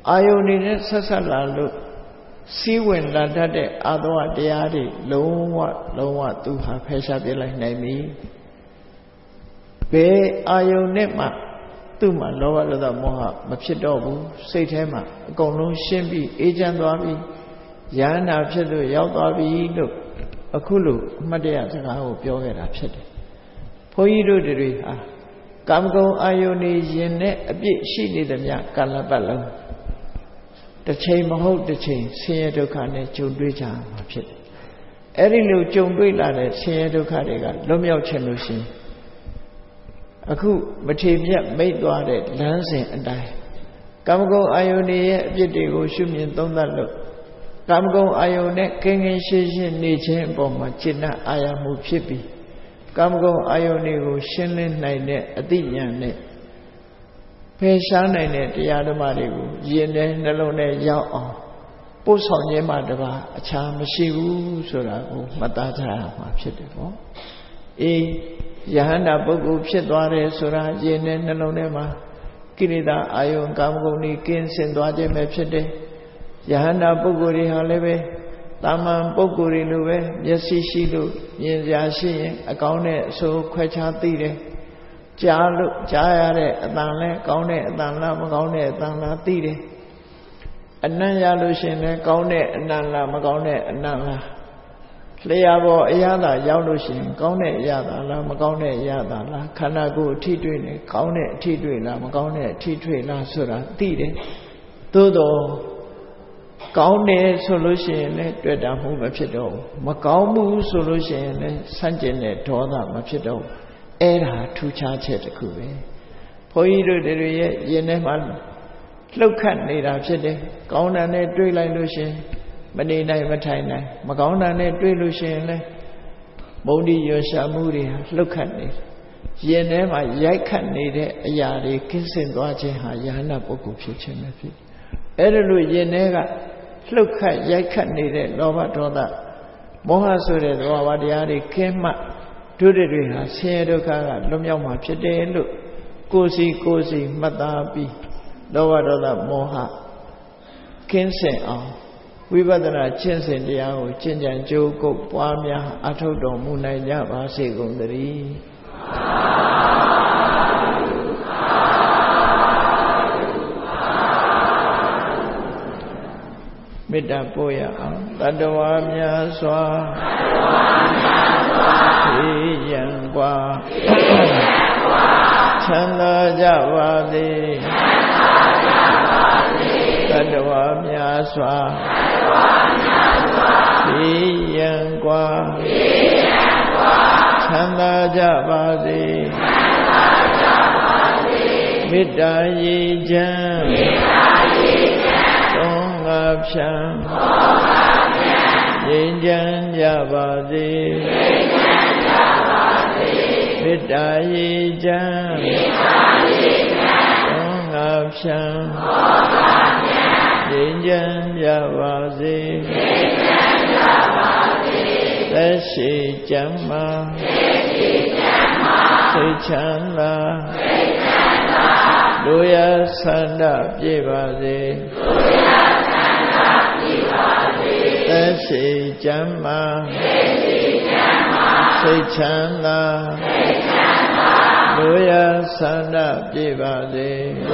အာယုန်နေနဲ့ဆက်ဆက်လာလို့စီးဝင်လာတတ်တဲ့အာသဝတရားတွေလုံးဝလုံးဝသူဟာဖယ်ရှားပြလိုက်နိုင်ပြီဘယ်အာယုန်နဲ့မှသူ့မှာလောဘဒေါသမောဟမဖြစ်တော့ဘူးစိတ်ထဲမှာအကုန်လုံးရှင်းပြီးအေးချမ်းသွားပြီယန္တာဖြစ်လို့ရောက်သွားပြီလို့အခုလိုအမှတ်တရစကားကိုပြောခဲ့တာဖြစ်တယ်ဘုန်းကြီးတို့တွေဟာကာမဂုဏ်အာယုန်နေရင်နဲ့အပြည့်ရှိနေသမျှကာလပတ်လုံးတစ်ချိန်မဟုတ်တစ်ချိန်ဆင်းရဲဒုက္ခနဲ့ကြုံတွေ့ကြမှာဖြစ်တယ်အဲ့ဒီလိုကြုံတွေ့လာတဲ့ဆင်းရဲဒုက္ခတွေကလွတ်မြောက်ခြင်းလို့ရှိရင်အခုမထေမြတ်မိတ်သွားတဲ့လမ်းစဉ်အတိုင်းကာမဂုဏ်အာယုန်ရဲ့အပြစ်တွေကိုရှုမြင်သုံးသပ်လို့ကာမဂုဏ်အာယုန်နဲ့ကင်းကင်းရှင်းရှင်းနေခြင်းအပေါ်မှာจิตနဲ့အာရမှုဖြစ်ပြီးကာမဂုဏ်အာယုန်တွေကိုရှင်းလင်းနိုင်တဲ့အသိဉာဏ်နဲ့ဖယ်ရှားနိုင်တဲ့တရားဓမ္မတွေကိုယဉ်တဲ့နှလုံးထဲရောက်အောင်ပို့ဆောင်ခြင်းမှတပါအခြားမရှိဘူးဆိုတာကိုမှတ်သားကြရမှာဖြစ်တယ်ပေါ့အေးယဟန္တာပုဂ္ဂိုလ်ဖြစ်သွားတယ်ဆိုတာယဉ်တဲ့နှလုံးထဲမှာကိလေသာအာယုန်ကာမဂုဏ်တွေကင်းစင်သွားခြင်းပဲဖြစ်တယ်ယဟန္တာပုဂ္ဂိုလ်တွေဟာလည်းပဲတာမန်ပုဂ္ဂိုလ်တွေလိုပဲမျက်စိရှိလို့မြင်ရရှိရင်အကောင်းနဲ့အဆိုးခွဲခြားသိတယ်ကြားလို့ကြားရတဲ့အတန်လဲကောင်းတဲ့အတန်လားမကောင်းတဲ့အတန်လားသိတယ်အနံ့ရလို့ရှင်လည်းကောင်းတဲ့အနံ့လားမကောင်းတဲ့အနံ့လားလျှာပေါ်အရသာရောက်လို့ရှင်ကောင်းတဲ့အရသာလားမကောင်းတဲ့အရသာလားခန္ဓာကိုယ်အထိတွေ့နေကောင်းတဲ့အထိတွေ့လားမကောင်းတဲ့အထိတွေ့လားဆိုတာသိတယ်သို့တော့ကောင်းတယ်ဆိုလို့ရှိရင်လည်းတွေ့တာမှုမဖြစ်တော့ဘူးမကောင်းဘူးဆိုလို့ရှိရင်လည်းဆန့်ကျင်တဲ့ဒေါသမဖြစ်တော့ဘူးအဲ့ဒါထူးခြားချက်တစ်ခုပဲဘုန်းကြီးတို့တွေရဲ့ယင်ထဲမှာလှုပ်ခတ်နေတာဖြစ်တယ်ကောင်းတာနဲ့တွေးလိုက်လို့ရှိရင်မနေနိုင်မထိုင်နိုင်မကောင်းတာနဲ့တွေးလို့ရှိရင်လည်းမုန်းတိရွှရှာမှုတွေဟာလှုပ်ခတ်နေတယ်ယင်ထဲမှာရိုက်ခတ်နေတဲ့အရာတွေကင်းစင်သွားခြင်းဟာယဟန္တာပုဂ္ဂိုလ်ဖြစ်ခြင်းပဲဖြစ်အဲ့ဒါလို့ယင်ထဲကလှုပ်ခတ်ရိုက်ခတ်နေတဲ့လောဘဒေါသမောဟဆိုတဲ့သဘာဝတရားတွေကင်းမှတို့တွေဟာဆင်းရဲဒုက္ခကလွတ်မြောက်မှာဖြစ်တယ်လို့ကိုယ်စီကိုယ်စီမှတ်သားပြီးလောဘဒေါသမောဟကင်းစင်အောင်ဝိပဿနာကျင့်စဉ်တရားကိုကျင့်ကြံကြိုးကုပ်ပွားများအထောက်တော်မူနိုင်ကြပါစေကုန်သတည်းမေတ္တာပို့ရအောင်တတ္တဝါများစွာသိရန်กว่าချမ်းသာကြပါစေတတ္တဝါများစွာသိရန်กว่าချမ်းသာကြပါစေမေတ္တာရေချမ်းသုံးငါဖြံငြိမ်းချမ်းကြပါစေမေတ္တာရေချမ်းသုံးငါဖြံငြိမ်းချမ်းကြပါစေသက်ရှိကျမ်းမာစိတ်ချမ်းသာလူရဆန္ဒပြည့်ပါစေသက်ရှိကျမ်းမာစိတ်ချမ်းသာလူရဆန္ဒပြည့်ပါစေ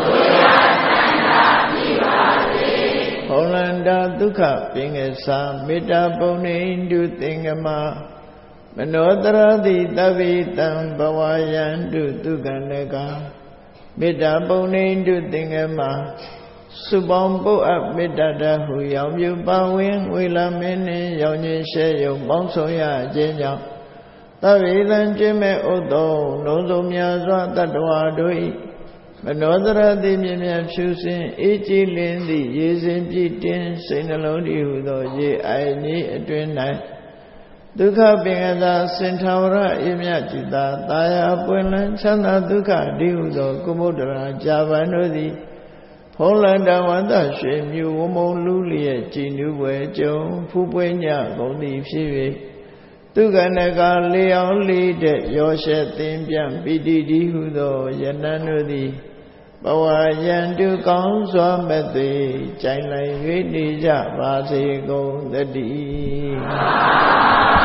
ဟောလန္တာဒုက္ခပင်္ဂစာမေတ္တာပုံနေတုသင်္ကမမနောတရတိတဗ္ဗေတံဘဝယံတုဒုက္ခနကမေတ္တာပုံနေတုသင်္ကမစုပေါင်းပုတ်အပ်မေတ္တာတဟုရောင်မြူပါဝင်ဝေလာမင်းနှင့်ရောင်ခြင်းရှဲယုံပေါင်းဆောင်ရခြင်းကြောင့်သဗ္ဗေတံကျင့်မဲ့ဥတ္တုံလုံးစုံများစွာတတ္တဝါတို့၏မနောတရတိမြင်မြတ်ဖြူစင်အေးကြည်လင်းသည့်ရေစဉ်ပြည့်တင်စိတ်နှလုံးတည်ဟုသောရေအိုင်ကြီးအတွင်၌ဒုက္ခပင်ကသာစင်ထာဝရအေမြတ်จิตာတာယာပွင့်လန်းချမ်းသာဒုက္ခတည်ဟုသောကုမုဒ္ဒရာဇာဗန်တို့သည်ဖုံးလန္တဝန္တရွှေမြူဝမုံလူလျက်ကြည်နူးွယ်ကြုံဖူးပွင့်ညကုန်သည်ဖြစ်၍သူကနကလေးအောင်လေးတဲ့ရောရှက်သင်ပြန်ပိတိတိဟုသောယနန်တို့သည်ဘဝယံတုကောင်းစွာမဲ့သိကြိုင်လိုက်၍နေကြပါစေကုန်သတည်း